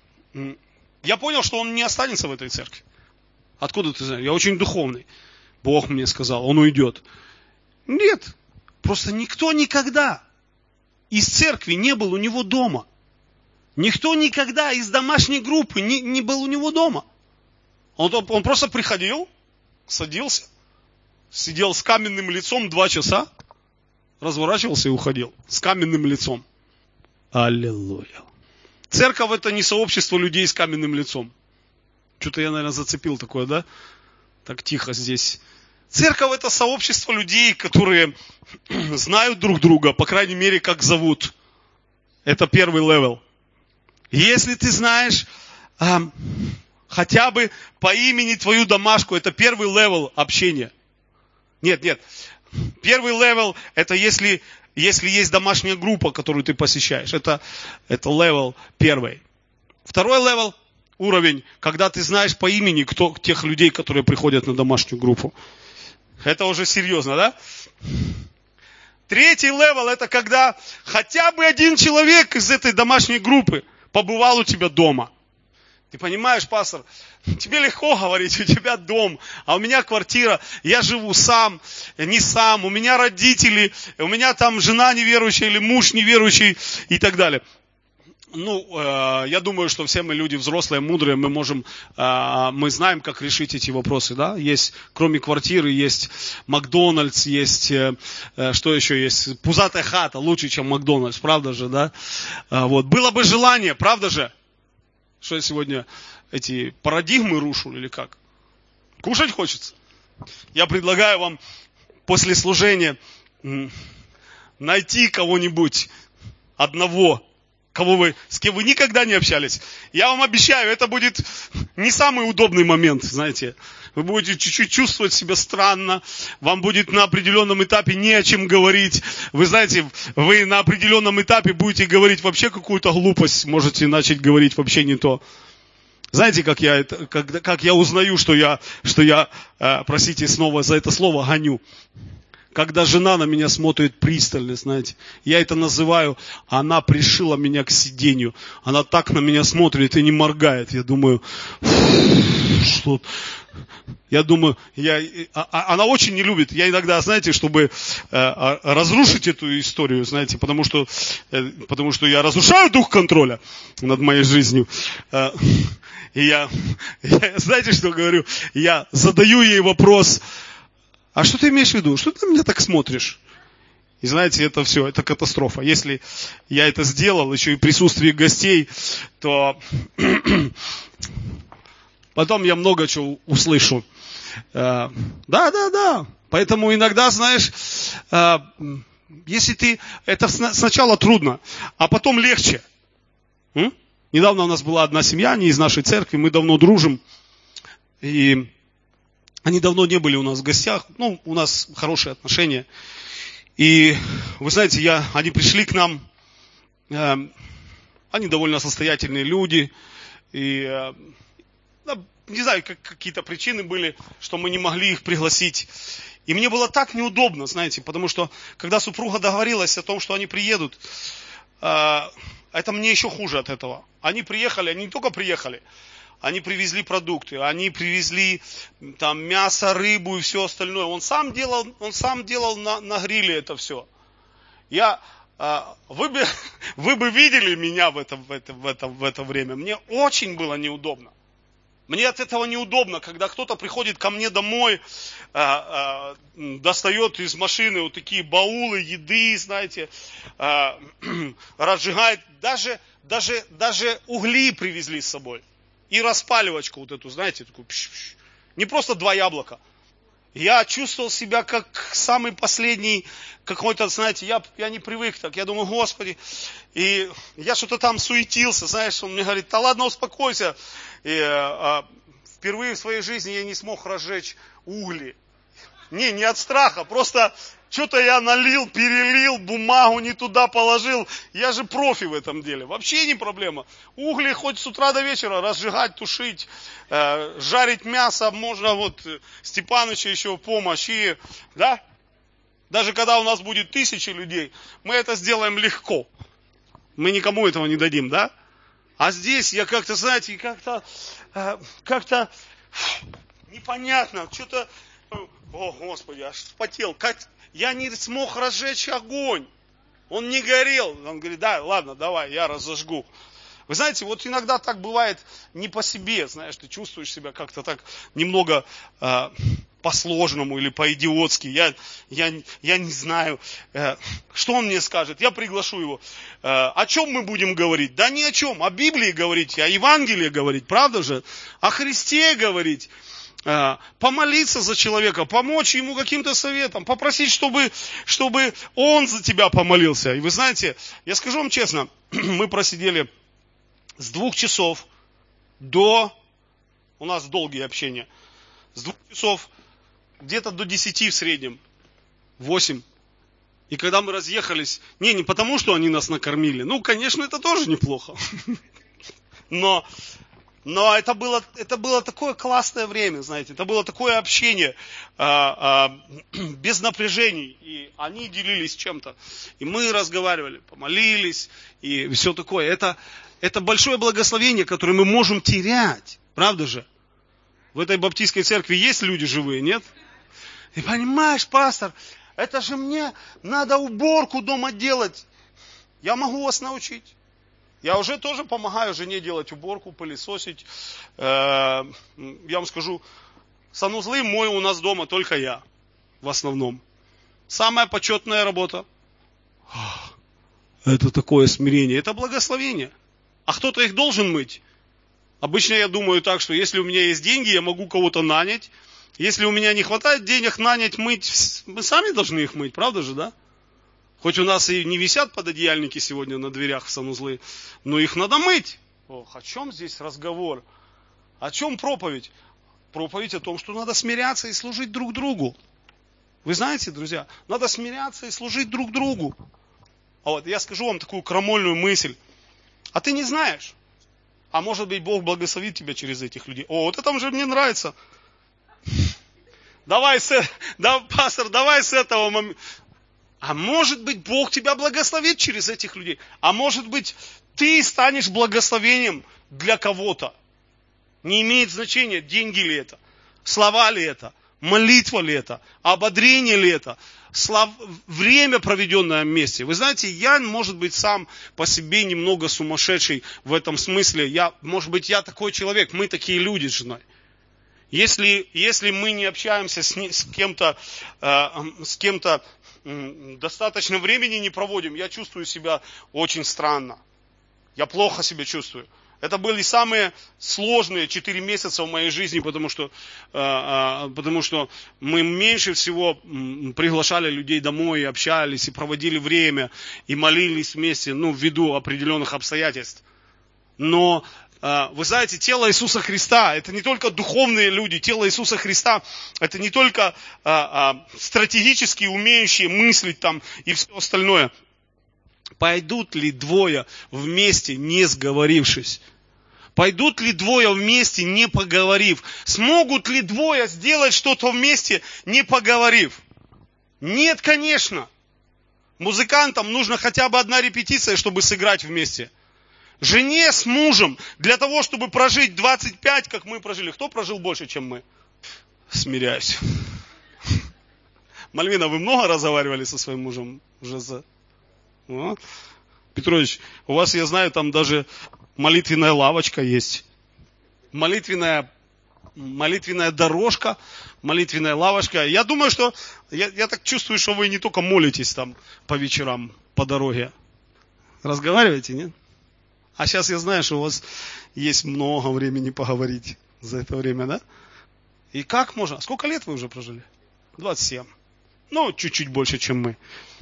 Я понял, что он не останется в этой церкви. Откуда ты знаешь? Я очень духовный. Бог мне сказал, он уйдет. Нет, просто никто никогда из церкви не был у него дома. Никто никогда из домашней группы не, не был у него дома. Он, он просто приходил, садился, сидел с каменным лицом два часа, разворачивался и уходил. С каменным лицом. Аллилуйя. Церковь это не сообщество людей с каменным лицом. Что-то я, наверное, зацепил такое, да? Так тихо здесь. Церковь это сообщество людей, которые знают друг друга, по крайней мере, как зовут. Это первый левел. Если ты знаешь а, хотя бы по имени твою домашку, это первый левел общения. Нет, нет. Первый левел это если, если есть домашняя группа, которую ты посещаешь. Это, это левел первый. Второй левел, уровень, когда ты знаешь по имени кто, тех людей, которые приходят на домашнюю группу. Это уже серьезно, да? Третий левел это когда хотя бы один человек из этой домашней группы побывал у тебя дома. Ты понимаешь, пастор, тебе легко говорить, у тебя дом, а у меня квартира, я живу сам, не сам, у меня родители, у меня там жена неверующая или муж неверующий и так далее. Ну, э, я думаю, что все мы люди взрослые, мудрые, мы можем, э, мы знаем, как решить эти вопросы, да? Есть, кроме квартиры, есть Макдональдс, есть, э, что еще есть? Пузатая хата лучше, чем Макдональдс, правда же, да? Э, вот. Было бы желание, правда же? Что я сегодня эти парадигмы рушу или как? Кушать хочется. Я предлагаю вам после служения найти кого-нибудь одного, кого вы, с кем вы никогда не общались. Я вам обещаю, это будет не самый удобный момент, знаете. Вы будете чуть-чуть чувствовать себя странно, вам будет на определенном этапе не о чем говорить. Вы знаете, вы на определенном этапе будете говорить вообще какую-то глупость, можете начать говорить вообще не то. Знаете, как я, это, как, как я узнаю, что я, что я, э, простите снова за это слово, гоню. Когда жена на меня смотрит пристально, знаете, я это называю, она пришила меня к сиденью. Она так на меня смотрит и не моргает. Я думаю, что... Я думаю, я, а, она очень не любит. Я иногда, знаете, чтобы э, разрушить эту историю, знаете, потому что, э, потому что я разрушаю дух контроля над моей жизнью. Э, и я, я, знаете, что говорю? Я задаю ей вопрос, а что ты имеешь в виду? Что ты на меня так смотришь? И знаете, это все, это катастрофа. Если я это сделал, еще и в присутствии гостей, то потом я много чего услышу. Да, да, да. Поэтому иногда, знаешь, если ты... Это сначала трудно, а потом легче. М? Недавно у нас была одна семья, они из нашей церкви, мы давно дружим. И они давно не были у нас в гостях. Ну, у нас хорошие отношения. И вы знаете, я, они пришли к нам. Они довольно состоятельные люди. И... Не знаю, как, какие-то причины были, что мы не могли их пригласить. И мне было так неудобно, знаете, потому что, когда супруга договорилась о том, что они приедут, э, это мне еще хуже от этого. Они приехали, они не только приехали, они привезли продукты, они привезли там мясо, рыбу и все остальное. Он сам делал, он сам делал на, на гриле это все. Я... Вы бы, вы бы видели меня в это, в, это, в, это, в это время. Мне очень было неудобно. Мне от этого неудобно, когда кто-то приходит ко мне домой, э, э, достает из машины вот такие баулы еды, знаете, э, разжигает. Даже, даже, даже угли привезли с собой. И распаливочку вот эту, знаете, такую, пш-пш. Не просто два яблока. Я чувствовал себя как самый последний какой-то, знаете, я, я не привык так. Я думаю, Господи. И я что-то там суетился, знаешь, он мне говорит, да ладно, успокойся. И, а, впервые в своей жизни я не смог разжечь угли. Не, не от страха, просто что-то я налил, перелил, бумагу не туда положил. Я же профи в этом деле. Вообще не проблема. Угли хоть с утра до вечера разжигать, тушить, э, жарить мясо. Можно вот Степанычу еще в помощь. И, да? Даже когда у нас будет тысячи людей, мы это сделаем легко. Мы никому этого не дадим, да? А здесь я как-то, знаете, как-то, э, как-то непонятно, что-то, о Господи, аж вспотел. Как, я не смог разжечь огонь. Он не горел. Он говорит, да, ладно, давай, я разожгу. Вы знаете, вот иногда так бывает не по себе, знаешь, ты чувствуешь себя как-то так немного э, по-сложному или по-идиотски. Я, я, я не знаю, э, что он мне скажет. Я приглашу его. Э, о чем мы будем говорить? Да ни о чем. О Библии говорить, о Евангелии говорить, правда же? О Христе говорить. Э, помолиться за человека, помочь ему каким-то советом, попросить, чтобы, чтобы он за тебя помолился. И вы знаете, я скажу вам честно, мы просидели с двух часов до, у нас долгие общения, с двух часов где-то до десяти в среднем, восемь. И когда мы разъехались, не, не потому, что они нас накормили, ну, конечно, это тоже неплохо. Но, но это, было, это было такое классное время, знаете, это было такое общение а, а, без напряжений. И они делились чем-то, и мы разговаривали, помолились, и все такое. Это... Это большое благословение, которое мы можем терять. Правда же? В этой баптистской церкви есть люди живые, нет? И понимаешь, пастор, это же мне надо уборку дома делать. Я могу вас научить. Я уже тоже помогаю жене делать уборку, пылесосить. Я вам скажу, санузлы мою у нас дома только я. В основном. Самая почетная работа. Это такое смирение. Это благословение. А кто-то их должен мыть. Обычно я думаю так, что если у меня есть деньги, я могу кого-то нанять. Если у меня не хватает денег нанять, мыть, мы сами должны их мыть, правда же, да? Хоть у нас и не висят пододеяльники сегодня на дверях в санузлы, но их надо мыть. Ох, о чем здесь разговор? О чем проповедь? Проповедь о том, что надо смиряться и служить друг другу. Вы знаете, друзья, надо смиряться и служить друг другу. А вот я скажу вам такую крамольную мысль. А ты не знаешь. А может быть, Бог благословит тебя через этих людей. О, вот это уже мне нравится. Давай, с, да, пастор, давай с этого момента. А может быть, Бог тебя благословит через этих людей. А может быть, ты станешь благословением для кого-то. Не имеет значения, деньги ли это, слова ли это, молитва ли это, ободрение ли это, слав... время, проведенное вместе. Вы знаете, я, может быть, сам по себе немного сумасшедший в этом смысле. Я, может быть, я такой человек, мы такие люди с женой. Если, если мы не общаемся с, с кем-то, э, с кем-то э, достаточно времени не проводим, я чувствую себя очень странно. Я плохо себя чувствую. Это были самые сложные четыре месяца в моей жизни, потому что, э, потому что мы меньше всего приглашали людей домой, и общались, и проводили время, и молились вместе, ну, ввиду определенных обстоятельств. Но, э, вы знаете, тело Иисуса Христа, это не только духовные люди, тело Иисуса Христа, это не только э, э, стратегически умеющие мыслить там и все остальное. Пойдут ли двое вместе, не сговорившись? Пойдут ли двое вместе, не поговорив? Смогут ли двое сделать что-то вместе, не поговорив? Нет, конечно. Музыкантам нужно хотя бы одна репетиция, чтобы сыграть вместе. Жене с мужем, для того, чтобы прожить двадцать пять, как мы прожили. Кто прожил больше, чем мы? Смиряюсь. Мальвина, вы много разговаривали со своим мужем уже за... О, Петрович, у вас, я знаю, там даже молитвенная лавочка есть. Молитвенная, молитвенная дорожка, молитвенная лавочка. Я думаю, что, я, я так чувствую, что вы не только молитесь там по вечерам, по дороге. Разговариваете, нет? А сейчас я знаю, что у вас есть много времени поговорить за это время, да? И как можно? Сколько лет вы уже прожили? двадцать семь. Ну, чуть-чуть больше, чем мы.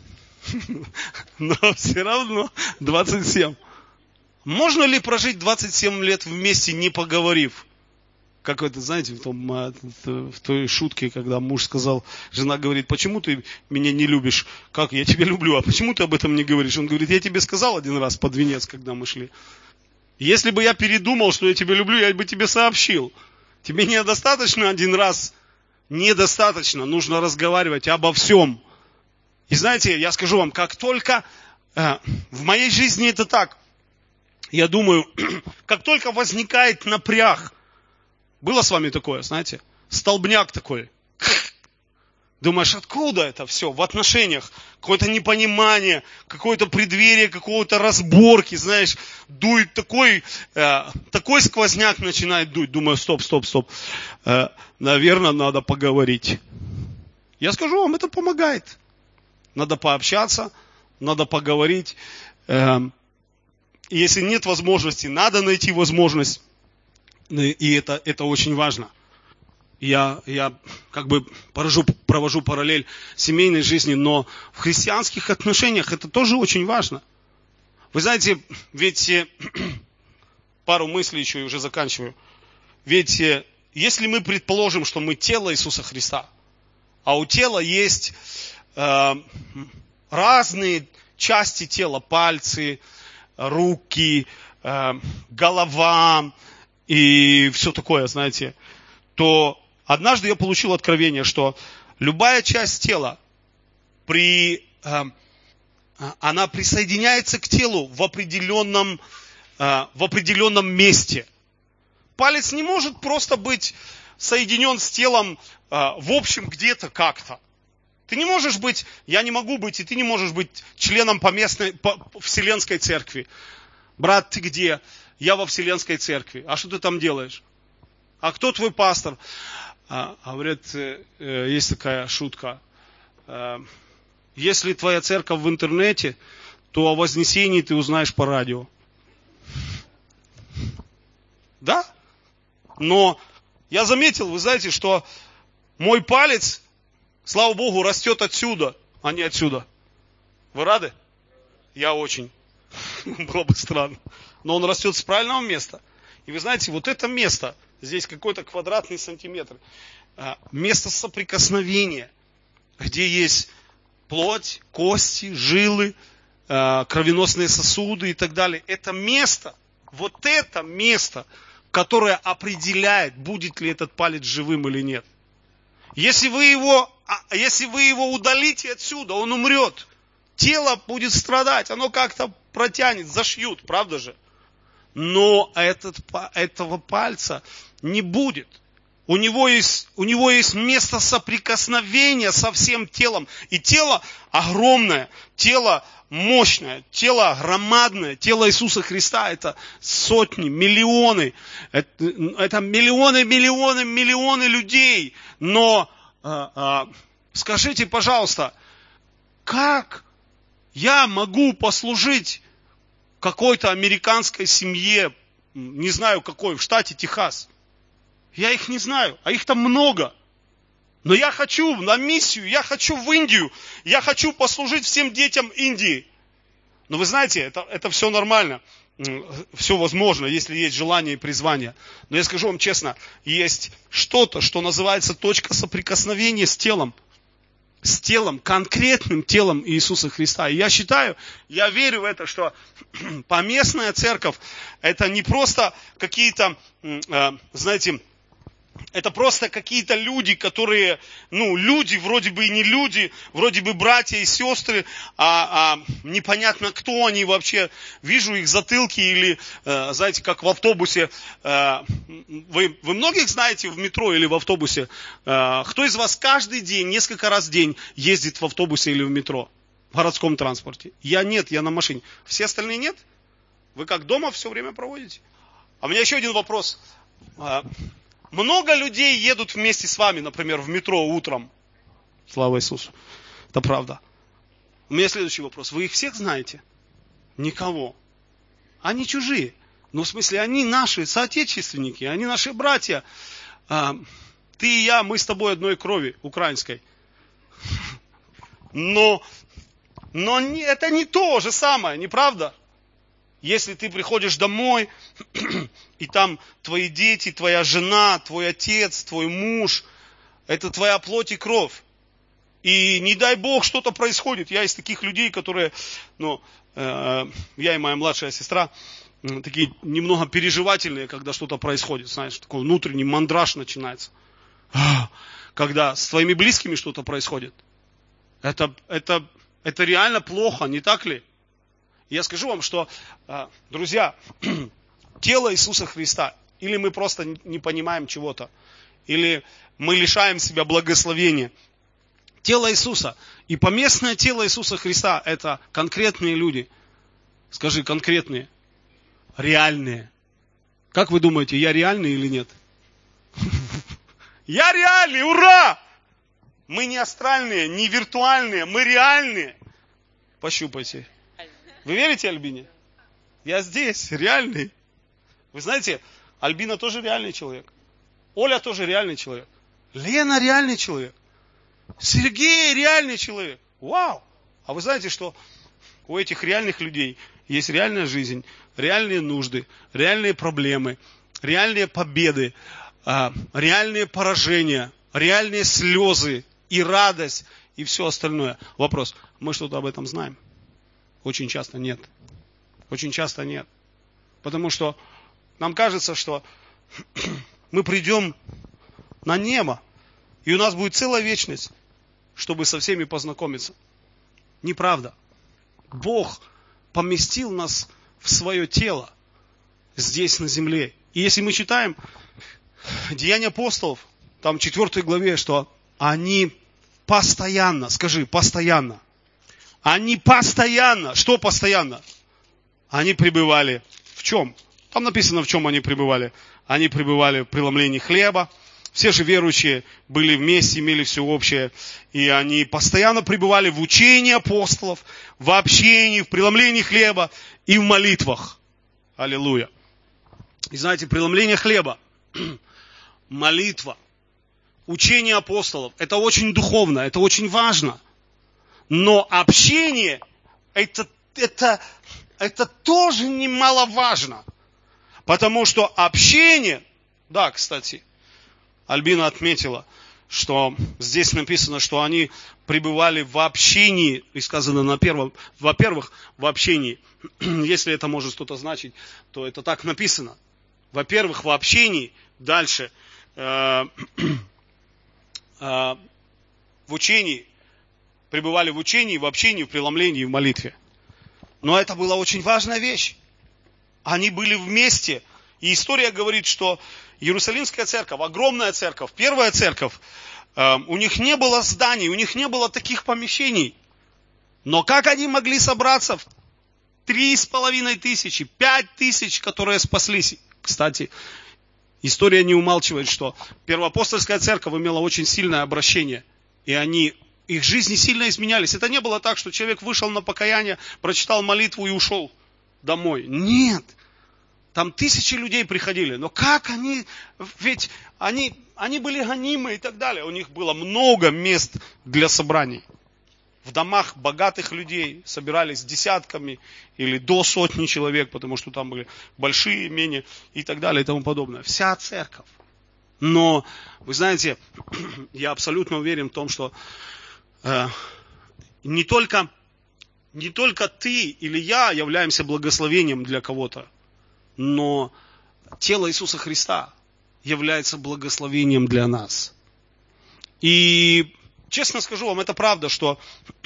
Но все равно двадцать семь. Можно ли прожить двадцать семь лет вместе, не поговорив? как это, знаете, в, том, в той шутке, когда муж сказал, жена говорит, почему ты меня не любишь? Как, я тебя люблю, а почему ты об этом не говоришь? Он говорит, я тебе сказал один раз под венец, когда мы шли. Если бы я передумал, что я тебя люблю, я бы тебе сообщил. Тебе недостаточно один раз, недостаточно, нужно разговаривать обо всем. И знаете, я скажу вам, как только э, в моей жизни это так, я думаю, как только возникает напряг, было с вами такое, знаете, столбняк такой. Думаешь, откуда это все в отношениях? Какое-то непонимание, какое-то преддверие, какого-то разборки, знаешь, дует такой, э, такой сквозняк начинает дуть. Думаю, стоп, стоп, стоп, э, наверное, надо поговорить. Я скажу вам, это помогает. Надо пообщаться, надо поговорить. Э, если нет возможности, надо найти возможность. И это, это очень важно. Я, я как бы поражу, провожу параллель семейной жизни, но в христианских отношениях это тоже очень важно. Вы знаете, ведь пару мыслей еще и уже заканчиваю. Ведь если мы предположим, что мы тело Иисуса Христа, а у тела есть э, разные части тела, пальцы, руки, э, голова и все такое, знаете, то однажды я получил откровение, что любая часть тела, при, э, она присоединяется к телу в определенном, э, в определенном месте. Палец не может просто быть соединен с телом э, в общем где-то как-то. Ты не можешь быть, я не могу быть, и ты не можешь быть членом поместной, по, Вселенской церкви. Брат, ты где? Я во Вселенской церкви. А что ты там делаешь? А кто твой пастор? А, говорят, есть такая шутка. Если твоя церковь в интернете, то о вознесении ты узнаешь по радио. Да? Но я заметил, вы знаете, что мой палец, слава Богу, растет отсюда, а не отсюда. Вы рады? Я очень. Было бы странно. Но он растет с правильного места. И вы знаете, вот это место, здесь какой-то квадратный сантиметр, место соприкосновения, где есть плоть, кости, жилы, кровеносные сосуды и так далее. Это место, вот это место, которое определяет, будет ли этот палец живым или нет. Если вы его, если вы его удалите отсюда, он умрет. Тело будет страдать, оно как-то протянет, зашьют, правда же? Но этот, этого пальца не будет. У него, есть, у него есть место соприкосновения со всем телом. И тело огромное, тело мощное, тело громадное. Тело Иисуса Христа это сотни, миллионы. Это, это миллионы, миллионы, миллионы людей. Но а, а, скажите, пожалуйста, как я могу послужить какой-то американской семье, не знаю какой, в штате Техас? Я их не знаю, а их там много. Но я хочу на миссию, я хочу в Индию, я хочу послужить всем детям Индии. Но вы знаете, это, это все нормально, все возможно, если есть желание и призвание. Но я скажу вам честно, есть что-то, что называется точка соприкосновения с телом. С телом, конкретным телом Иисуса Христа. И я считаю, я верю в это, что поместная церковь, это не просто какие-то, знаете, это просто какие-то люди, которые, ну, люди, вроде бы и не люди, вроде бы братья и сестры, а, а непонятно, кто они вообще. Вижу их затылки или, э, знаете, как в автобусе. Э, вы, вы многих знаете в метро или в автобусе? Э, кто из вас каждый день, несколько раз в день ездит в автобусе или в метро? В городском транспорте? Я нет, я на машине. Все остальные нет? Вы как дома все время проводите? А у меня еще один вопрос. Много людей едут вместе с вами, например, в метро утром. Слава Иисусу. Это правда. У меня следующий вопрос. Вы их всех знаете? Никого. Они чужие. Ну, в смысле, они наши соотечественники, они наши братья. Ты и я, мы с тобой одной крови, украинской. Но, но это не то же самое, не правда? Если ты приходишь домой, и там твои дети, твоя жена, твой отец, твой муж, это твоя плоть и кровь. И не дай Бог, что-то происходит. Я из таких людей, которые, ну, э, я и моя младшая сестра, э, такие немного переживательные, когда что-то происходит. Знаешь, такой внутренний мандраж начинается. Когда с твоими близкими что-то происходит. Это, это, это реально плохо, не так ли? Я скажу вам, что, э, друзья, тело Иисуса Христа, или мы просто не понимаем чего-то, или мы лишаем себя благословения. Тело Иисуса и поместное тело Иисуса Христа – это конкретные люди. Скажи, конкретные, реальные. Как вы думаете, я реальный или нет? Я реальный, ура! Мы не астральные, не виртуальные, мы реальные. Пощупайте. Вы верите Альбине? Я здесь, реальный. Вы знаете, Альбина тоже реальный человек. Оля тоже реальный человек. Лена реальный человек. Сергей реальный человек. Вау! А вы знаете, что у этих реальных людей есть реальная жизнь, реальные нужды, реальные проблемы, реальные победы, реальные поражения, реальные слезы и радость и все остальное. Вопрос, мы что-то об этом знаем? Очень часто нет. Очень часто нет. Потому что нам кажется, что мы придем на небо, и у нас будет целая вечность, чтобы со всеми познакомиться. Неправда. Бог поместил нас в свое тело здесь на земле. И если мы читаем Деяния апостолов, там в четвёртой главе, что они постоянно, скажи, постоянно. Они постоянно, что постоянно? Они пребывали в чем? Там написано, в чем они пребывали. Они пребывали в преломлении хлеба. Все же верующие были вместе, имели все общее. И они постоянно пребывали в учении апостолов, в общении, в преломлении хлеба и в молитвах. Аллилуйя. И знаете, преломление хлеба, молитва, учение апостолов, это очень духовно, это очень важно. Но общение, это, это, это тоже немаловажно. Потому что общение, да, кстати, Альбина отметила, что здесь написано, что они пребывали в общении, и сказано на первом, во-первых, в общении. Если это может что-то значить, то это так написано. Во-первых, в общении, дальше, э, э, в учении, пребывали в учении, в общении, в преломлении, в молитве. Но это была очень важная вещь. Они были вместе. И история говорит, что Иерусалимская церковь, огромная церковь, первая церковь, э, у них не было зданий, у них не было таких помещений. Но как они могли собраться в три с половиной тысячи, пять тысяч, которые спаслись? Кстати, история не умалчивает, что первоапостольская церковь имела очень сильное обращение. И они, их жизни сильно изменялись. Это не было так, что человек вышел на покаяние, прочитал молитву и ушел домой. Нет. Там тысячи людей приходили. Но как они, ведь они, они были гонимы и так далее. У них было много мест для собраний. В домах богатых людей собирались десятками или до сотни человек, потому что там были большие имения и так далее и тому подобное. Вся церковь. Но, вы знаете, я абсолютно уверен в том, что э, не только, не только ты или я являемся благословением для кого-то, но тело Иисуса Христа является благословением для нас. И честно скажу вам, это правда, что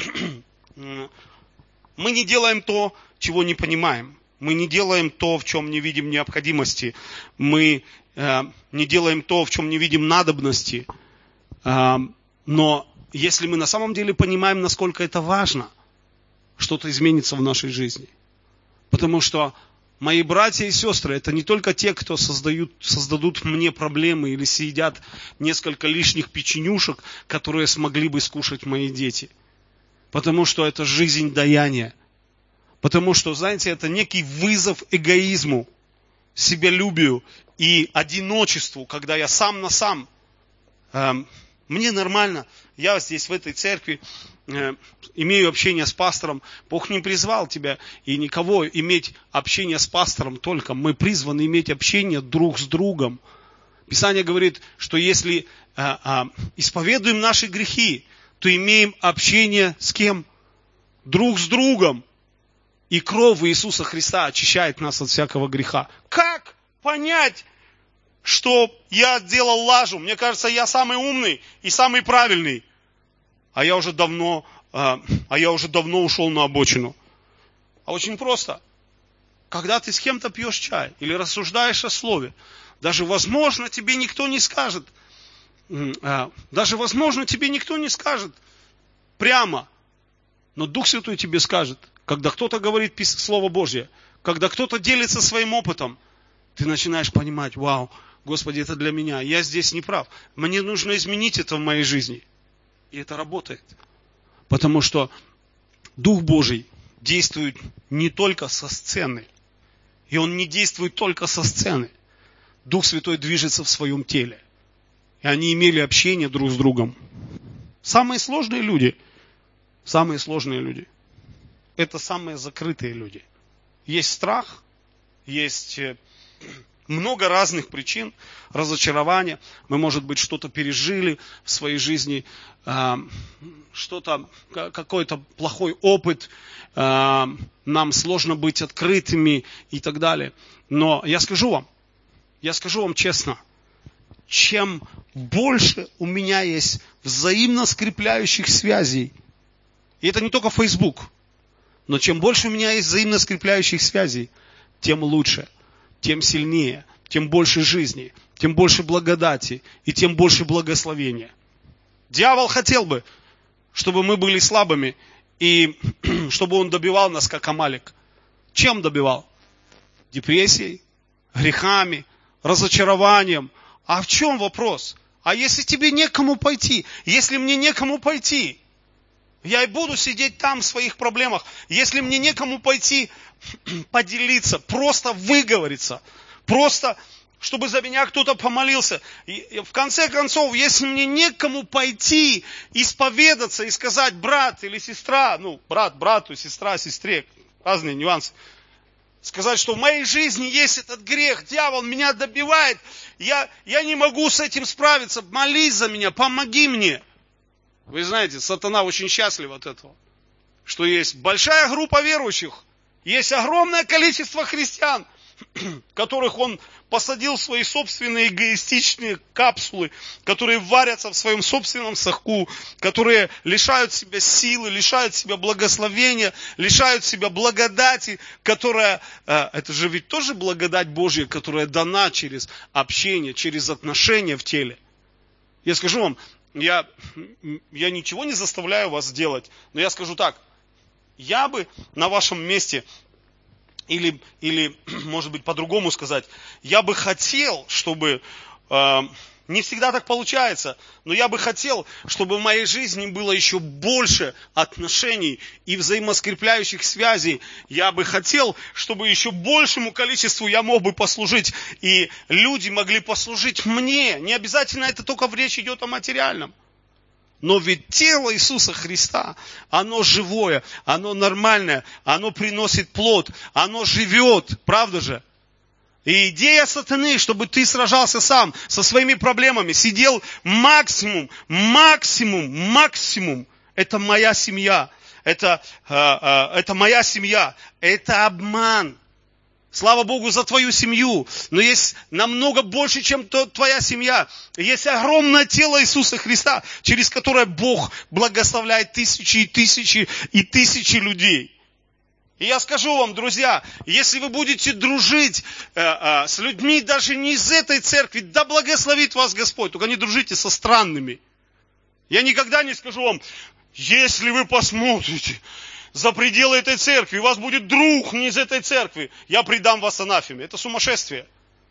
мы не делаем то, чего не понимаем. Мы не делаем то, в чем не видим необходимости. Мы э, не делаем то, в чем не видим надобности. Э, но если мы на самом деле понимаем, насколько это важно, что-то изменится в нашей жизни. Потому что мои братья и сестры, это не только те, кто создают, создадут мне проблемы или съедят несколько лишних печенюшек, которые смогли бы скушать мои дети. Потому что это жизнь даяния. Потому что, знаете, это некий вызов эгоизму, себялюбию и одиночеству, когда я сам на сам. Эм, мне нормально, я здесь в этой церкви, э, имею общение с пастором. Бог не призвал тебя и никого иметь общение с пастором только. Мы призваны иметь общение друг с другом. Писание говорит, что если э, э, исповедуем наши грехи, то имеем общение с кем? Друг с другом. И кровь Иисуса Христа очищает нас от всякого греха. Как понять, что я делал лажу? Мне кажется, я самый умный и самый правильный. А я уже давно, а, а я уже давно ушел на обочину. А очень просто. Когда ты с кем-то пьешь чай или рассуждаешь о слове, даже возможно тебе никто не скажет, а, даже возможно тебе никто не скажет прямо, но Дух Святой тебе скажет. Когда кто-то говорит Слово Божье, когда кто-то делится своим опытом, ты начинаешь понимать, вау, Господи, это для меня, я здесь не прав. Мне нужно изменить это в моей жизни. И это работает. Потому что Дух Божий действует не только со сцены. И Он не действует только со сцены. Дух Святой движется в своем теле. И они имели общение друг с другом. Самые сложные люди, самые сложные люди, это самые закрытые люди. Есть страх, есть много разных причин разочарования. Мы, может быть, что-то пережили в своей жизни, что-то, какой-то плохой опыт, нам сложно быть открытыми и так далее. Но я скажу вам, я скажу вам честно, чем больше у меня есть взаимно скрепляющих связей, и это не только Facebook, но чем больше у меня есть взаимно скрепляющих связей, тем лучше, тем сильнее, тем больше жизни, тем больше благодати и тем больше благословения. Дьявол хотел бы, чтобы мы были слабыми и чтобы он добивал нас, как Амалик. Чем добивал? Депрессией, грехами, разочарованием. А в чем вопрос? А если тебе некому пойти? Если мне некому пойти? Я и буду сидеть там в своих проблемах. Если мне некому пойти поделиться, просто выговориться, просто, чтобы за меня кто-то помолился. И в конце концов, если мне некому пойти исповедаться и сказать, брат или сестра, ну, брат брату, сестра сестре, разные нюансы, сказать, что в моей жизни есть этот грех, дьявол меня добивает, я, я не могу с этим справиться, молись за меня, помоги мне. Вы знаете, сатана очень счастлив от этого, что есть большая группа верующих, есть огромное количество христиан, которых он посадил в свои собственные эгоистичные капсулы, которые варятся в своем собственном соку, которые лишают себя силы, лишают себя благословения, лишают себя благодати, которая, это же ведь тоже благодать Божья, которая дана через общение, через отношения в теле. Я скажу вам, я, я ничего не заставляю вас делать, но я скажу так, я бы на вашем месте, или, или может быть по-другому сказать, я бы хотел, чтобы, э, не всегда так получается, но я бы хотел, чтобы в моей жизни было еще больше отношений и взаимоскрепляющих связей. Я бы хотел, чтобы еще большему количеству я мог бы послужить, и люди могли послужить мне. Не обязательно это только в речь идет о материальном. Но ведь тело Иисуса Христа, оно живое, оно нормальное, оно приносит плод, оно живет, правда же? И идея сатаны, чтобы ты сражался сам со своими проблемами, сидел максимум, максимум, максимум, это моя семья, это, это моя семья, это обман. Слава Богу за твою семью, но есть намного больше, чем твоя семья. Есть огромное тело Иисуса Христа, через которое Бог благословляет тысячи и тысячи и тысячи людей. И я скажу вам, друзья, если вы будете дружить э, э, с людьми даже не из этой церкви, да благословит вас Господь, только не дружите со странными. Я никогда не скажу вам, если вы посмотрите за пределы этой церкви, у вас будет друг не из этой церкви, я предам вас анафеме. Это сумасшествие.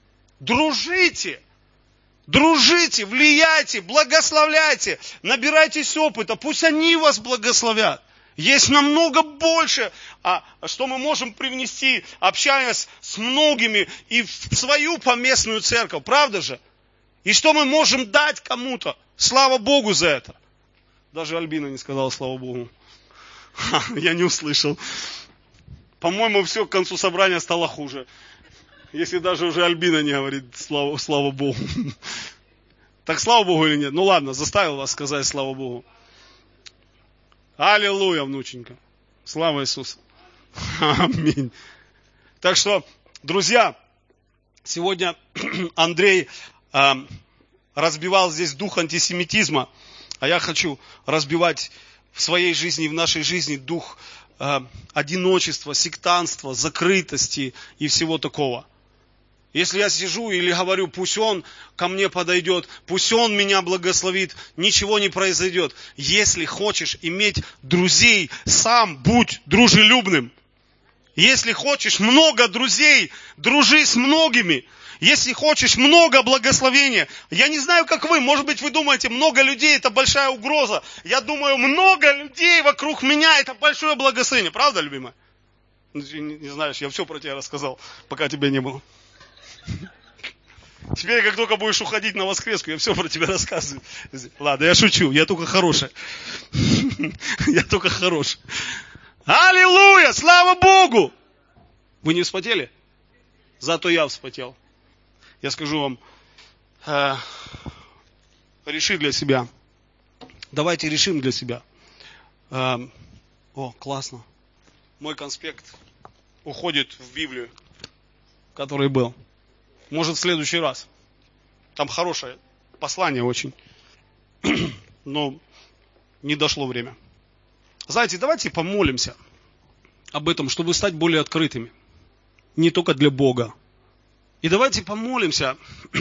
Дружите, дружите, влияйте, благословляйте, набирайтесь опыта, пусть они вас благословят. Есть намного больше, а, что мы можем привнести, общаясь с многими и в свою поместную церковь, правда же? И что мы можем дать кому-то. Слава Богу за это. Даже Альбина не сказала, слава Богу. Ха, я не услышал. По-моему, все к концу собрания стало хуже. Если даже уже Альбина не говорит, слава, слава Богу. Так слава Богу или нет? Ну ладно, заставил вас сказать слава Богу. Аллилуйя, внученька. Слава Иисусу. Аминь. Так что, друзья, сегодня Андрей э, разбивал здесь дух антисемитизма, а я хочу разбивать в своей жизни, в нашей жизни дух э, одиночества, сектантства, закрытости и всего такого. Если я сижу или говорю, пусть он ко мне подойдет, пусть он меня благословит, ничего не произойдет. Если хочешь иметь друзей, сам будь дружелюбным. Если хочешь много друзей, дружи с многими. Если хочешь много благословения, я не знаю, как вы, может быть, вы думаете, много людей это большая угроза. Я думаю, много людей вокруг меня это большое благословение. Правда, любимая? Не, не знаешь, я все про тебя рассказал, пока тебя не было. Теперь, как только будешь уходить на воскреску, я все про тебя рассказываю. Ладно, я шучу, я только хороший. Я только хороший. Аллилуйя, слава Богу! Вы не вспотели? Зато я вспотел. Я скажу вам, э, реши для себя. Давайте решим для себя. Э, о, классно. Мой конспект уходит в Библию, который был. Может, в следующий раз. Там хорошее послание очень. Но не дошло время. Знаете, давайте помолимся об этом, чтобы стать более открытыми. Не только для Бога. И давайте помолимся,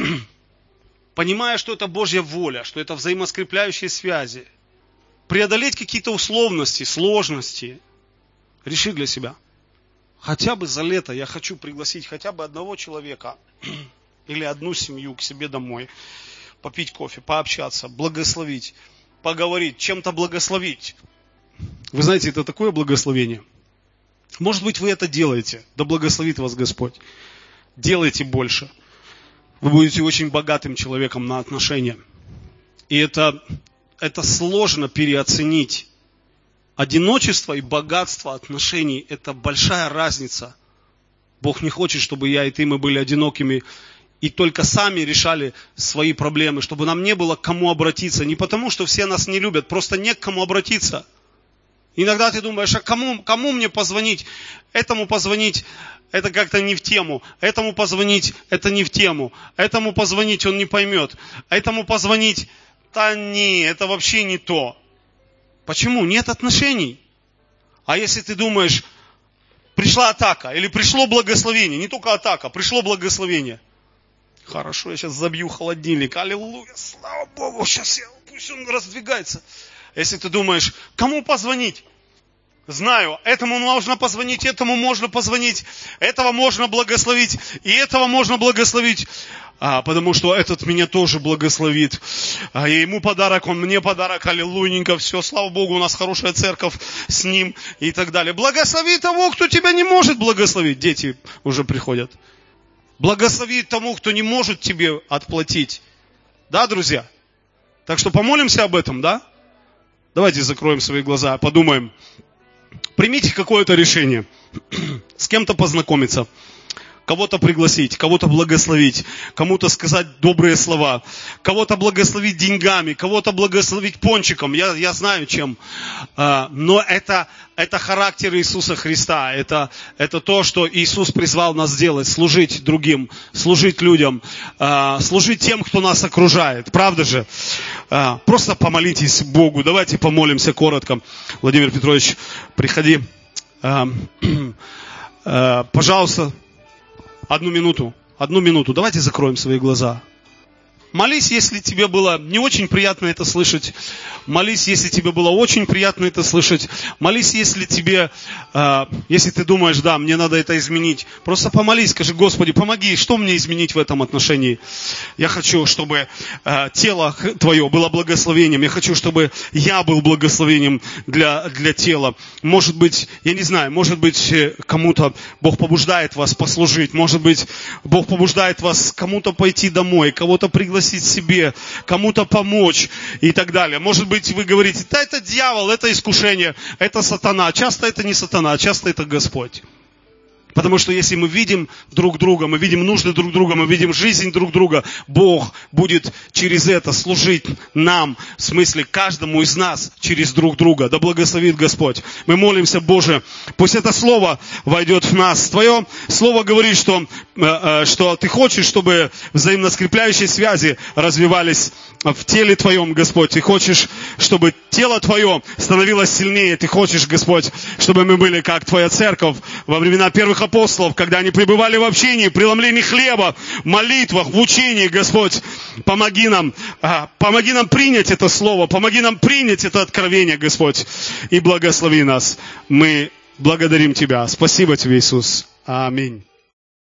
понимая, что это Божья воля, что это взаимоскрепляющие связи. Преодолеть какие-то условности, сложности. Реши для себя. Хотя бы за лето я хочу пригласить хотя бы одного человека или одну семью к себе домой, попить кофе, пообщаться, благословить, поговорить, чем-то благословить. Вы знаете, это такое благословение. Может быть, вы это делаете, да благословит вас Господь. Делайте больше. Вы будете очень богатым человеком на отношения. И это, это сложно переоценить. Одиночество и богатство отношений – это большая разница. Бог не хочет, чтобы я и ты, мы были одинокими и только сами решали свои проблемы, чтобы нам не было к кому обратиться. Не потому, что все нас не любят, просто не к кому обратиться. Иногда ты думаешь, а кому, кому мне позвонить? Этому позвонить – это как-то не в тему. Этому позвонить – это не в тему. Этому позвонить он не поймет. Этому позвонить – да не, это вообще не то. Почему? Нет отношений. А если ты думаешь, пришла атака или пришло благословение, не только атака, пришло благословение. Хорошо, я сейчас забью холодильник. Аллилуйя, слава Богу, сейчас я, пусть он раздвигается. Если ты думаешь, кому позвонить? Знаю, этому можно позвонить, этому можно позвонить, этого можно благословить, и этого можно благословить, а, потому что этот меня тоже благословит. А ему подарок, он мне подарок, аллилуйненько, все, слава Богу, у нас хорошая церковь с ним и так далее. Благослови того, кто тебя не может благословить. Дети уже приходят. Благослови тому, кто не может тебе отплатить. Да, друзья? Так что помолимся об этом, да? Давайте закроем свои глаза, подумаем. Примите какое-то решение. С кем-то познакомиться. Кого-то пригласить, кого-то благословить, кому-то сказать добрые слова, кого-то благословить деньгами, кого-то благословить пончиком. Я, я знаю чем. Но это, это характер Иисуса Христа. Это, это то, что Иисус призвал нас сделать. Служить другим, служить людям, служить тем, кто нас окружает. Правда же? Просто помолитесь Богу. Давайте помолимся коротко. Владимир Петрович, приходи. Пожалуйста. Одну минуту, одну минуту. Давайте закроем свои глаза. Молись, если тебе было не очень приятно это слышать. Молись, если тебе было очень приятно это слышать. Молись, если тебе, э, если ты думаешь, да, мне надо это изменить. Просто помолись, скажи, Господи, помоги, что мне изменить в этом отношении? Я хочу, чтобы э, тело твое было благословением. Я хочу, чтобы я был благословением для, для тела. Может быть, я не знаю, может быть, кому-то Бог побуждает вас послужить. Может быть, Бог побуждает вас кому-то пойти домой, кого-то пригласить себе, кому-то помочь и так далее. Может быть, быть, вы говорите, да это дьявол, это искушение, это сатана. Часто это не сатана, часто это Господь. Потому что если мы видим друг друга, мы видим нужды друг друга, мы видим жизнь друг друга, Бог будет через это служить нам, в смысле каждому из нас через друг друга. Да благословит Господь. Мы молимся, Боже, пусть это слово войдет в нас. Твое слово говорит, что, что Ты хочешь, чтобы взаимно скрепляющие связи развивались в теле Твоем, Господь. Ты хочешь, чтобы тело Твое становилось сильнее. Ты хочешь, Господь, чтобы мы были как Твоя церковь во времена первых апостолов, когда они пребывали в общении, преломлении хлеба, молитвах, в учении, Господь, помоги нам, помоги нам принять это слово, помоги нам принять это откровение, Господь, и благослови нас. Мы благодарим Тебя. Спасибо Тебе, Иисус. Аминь.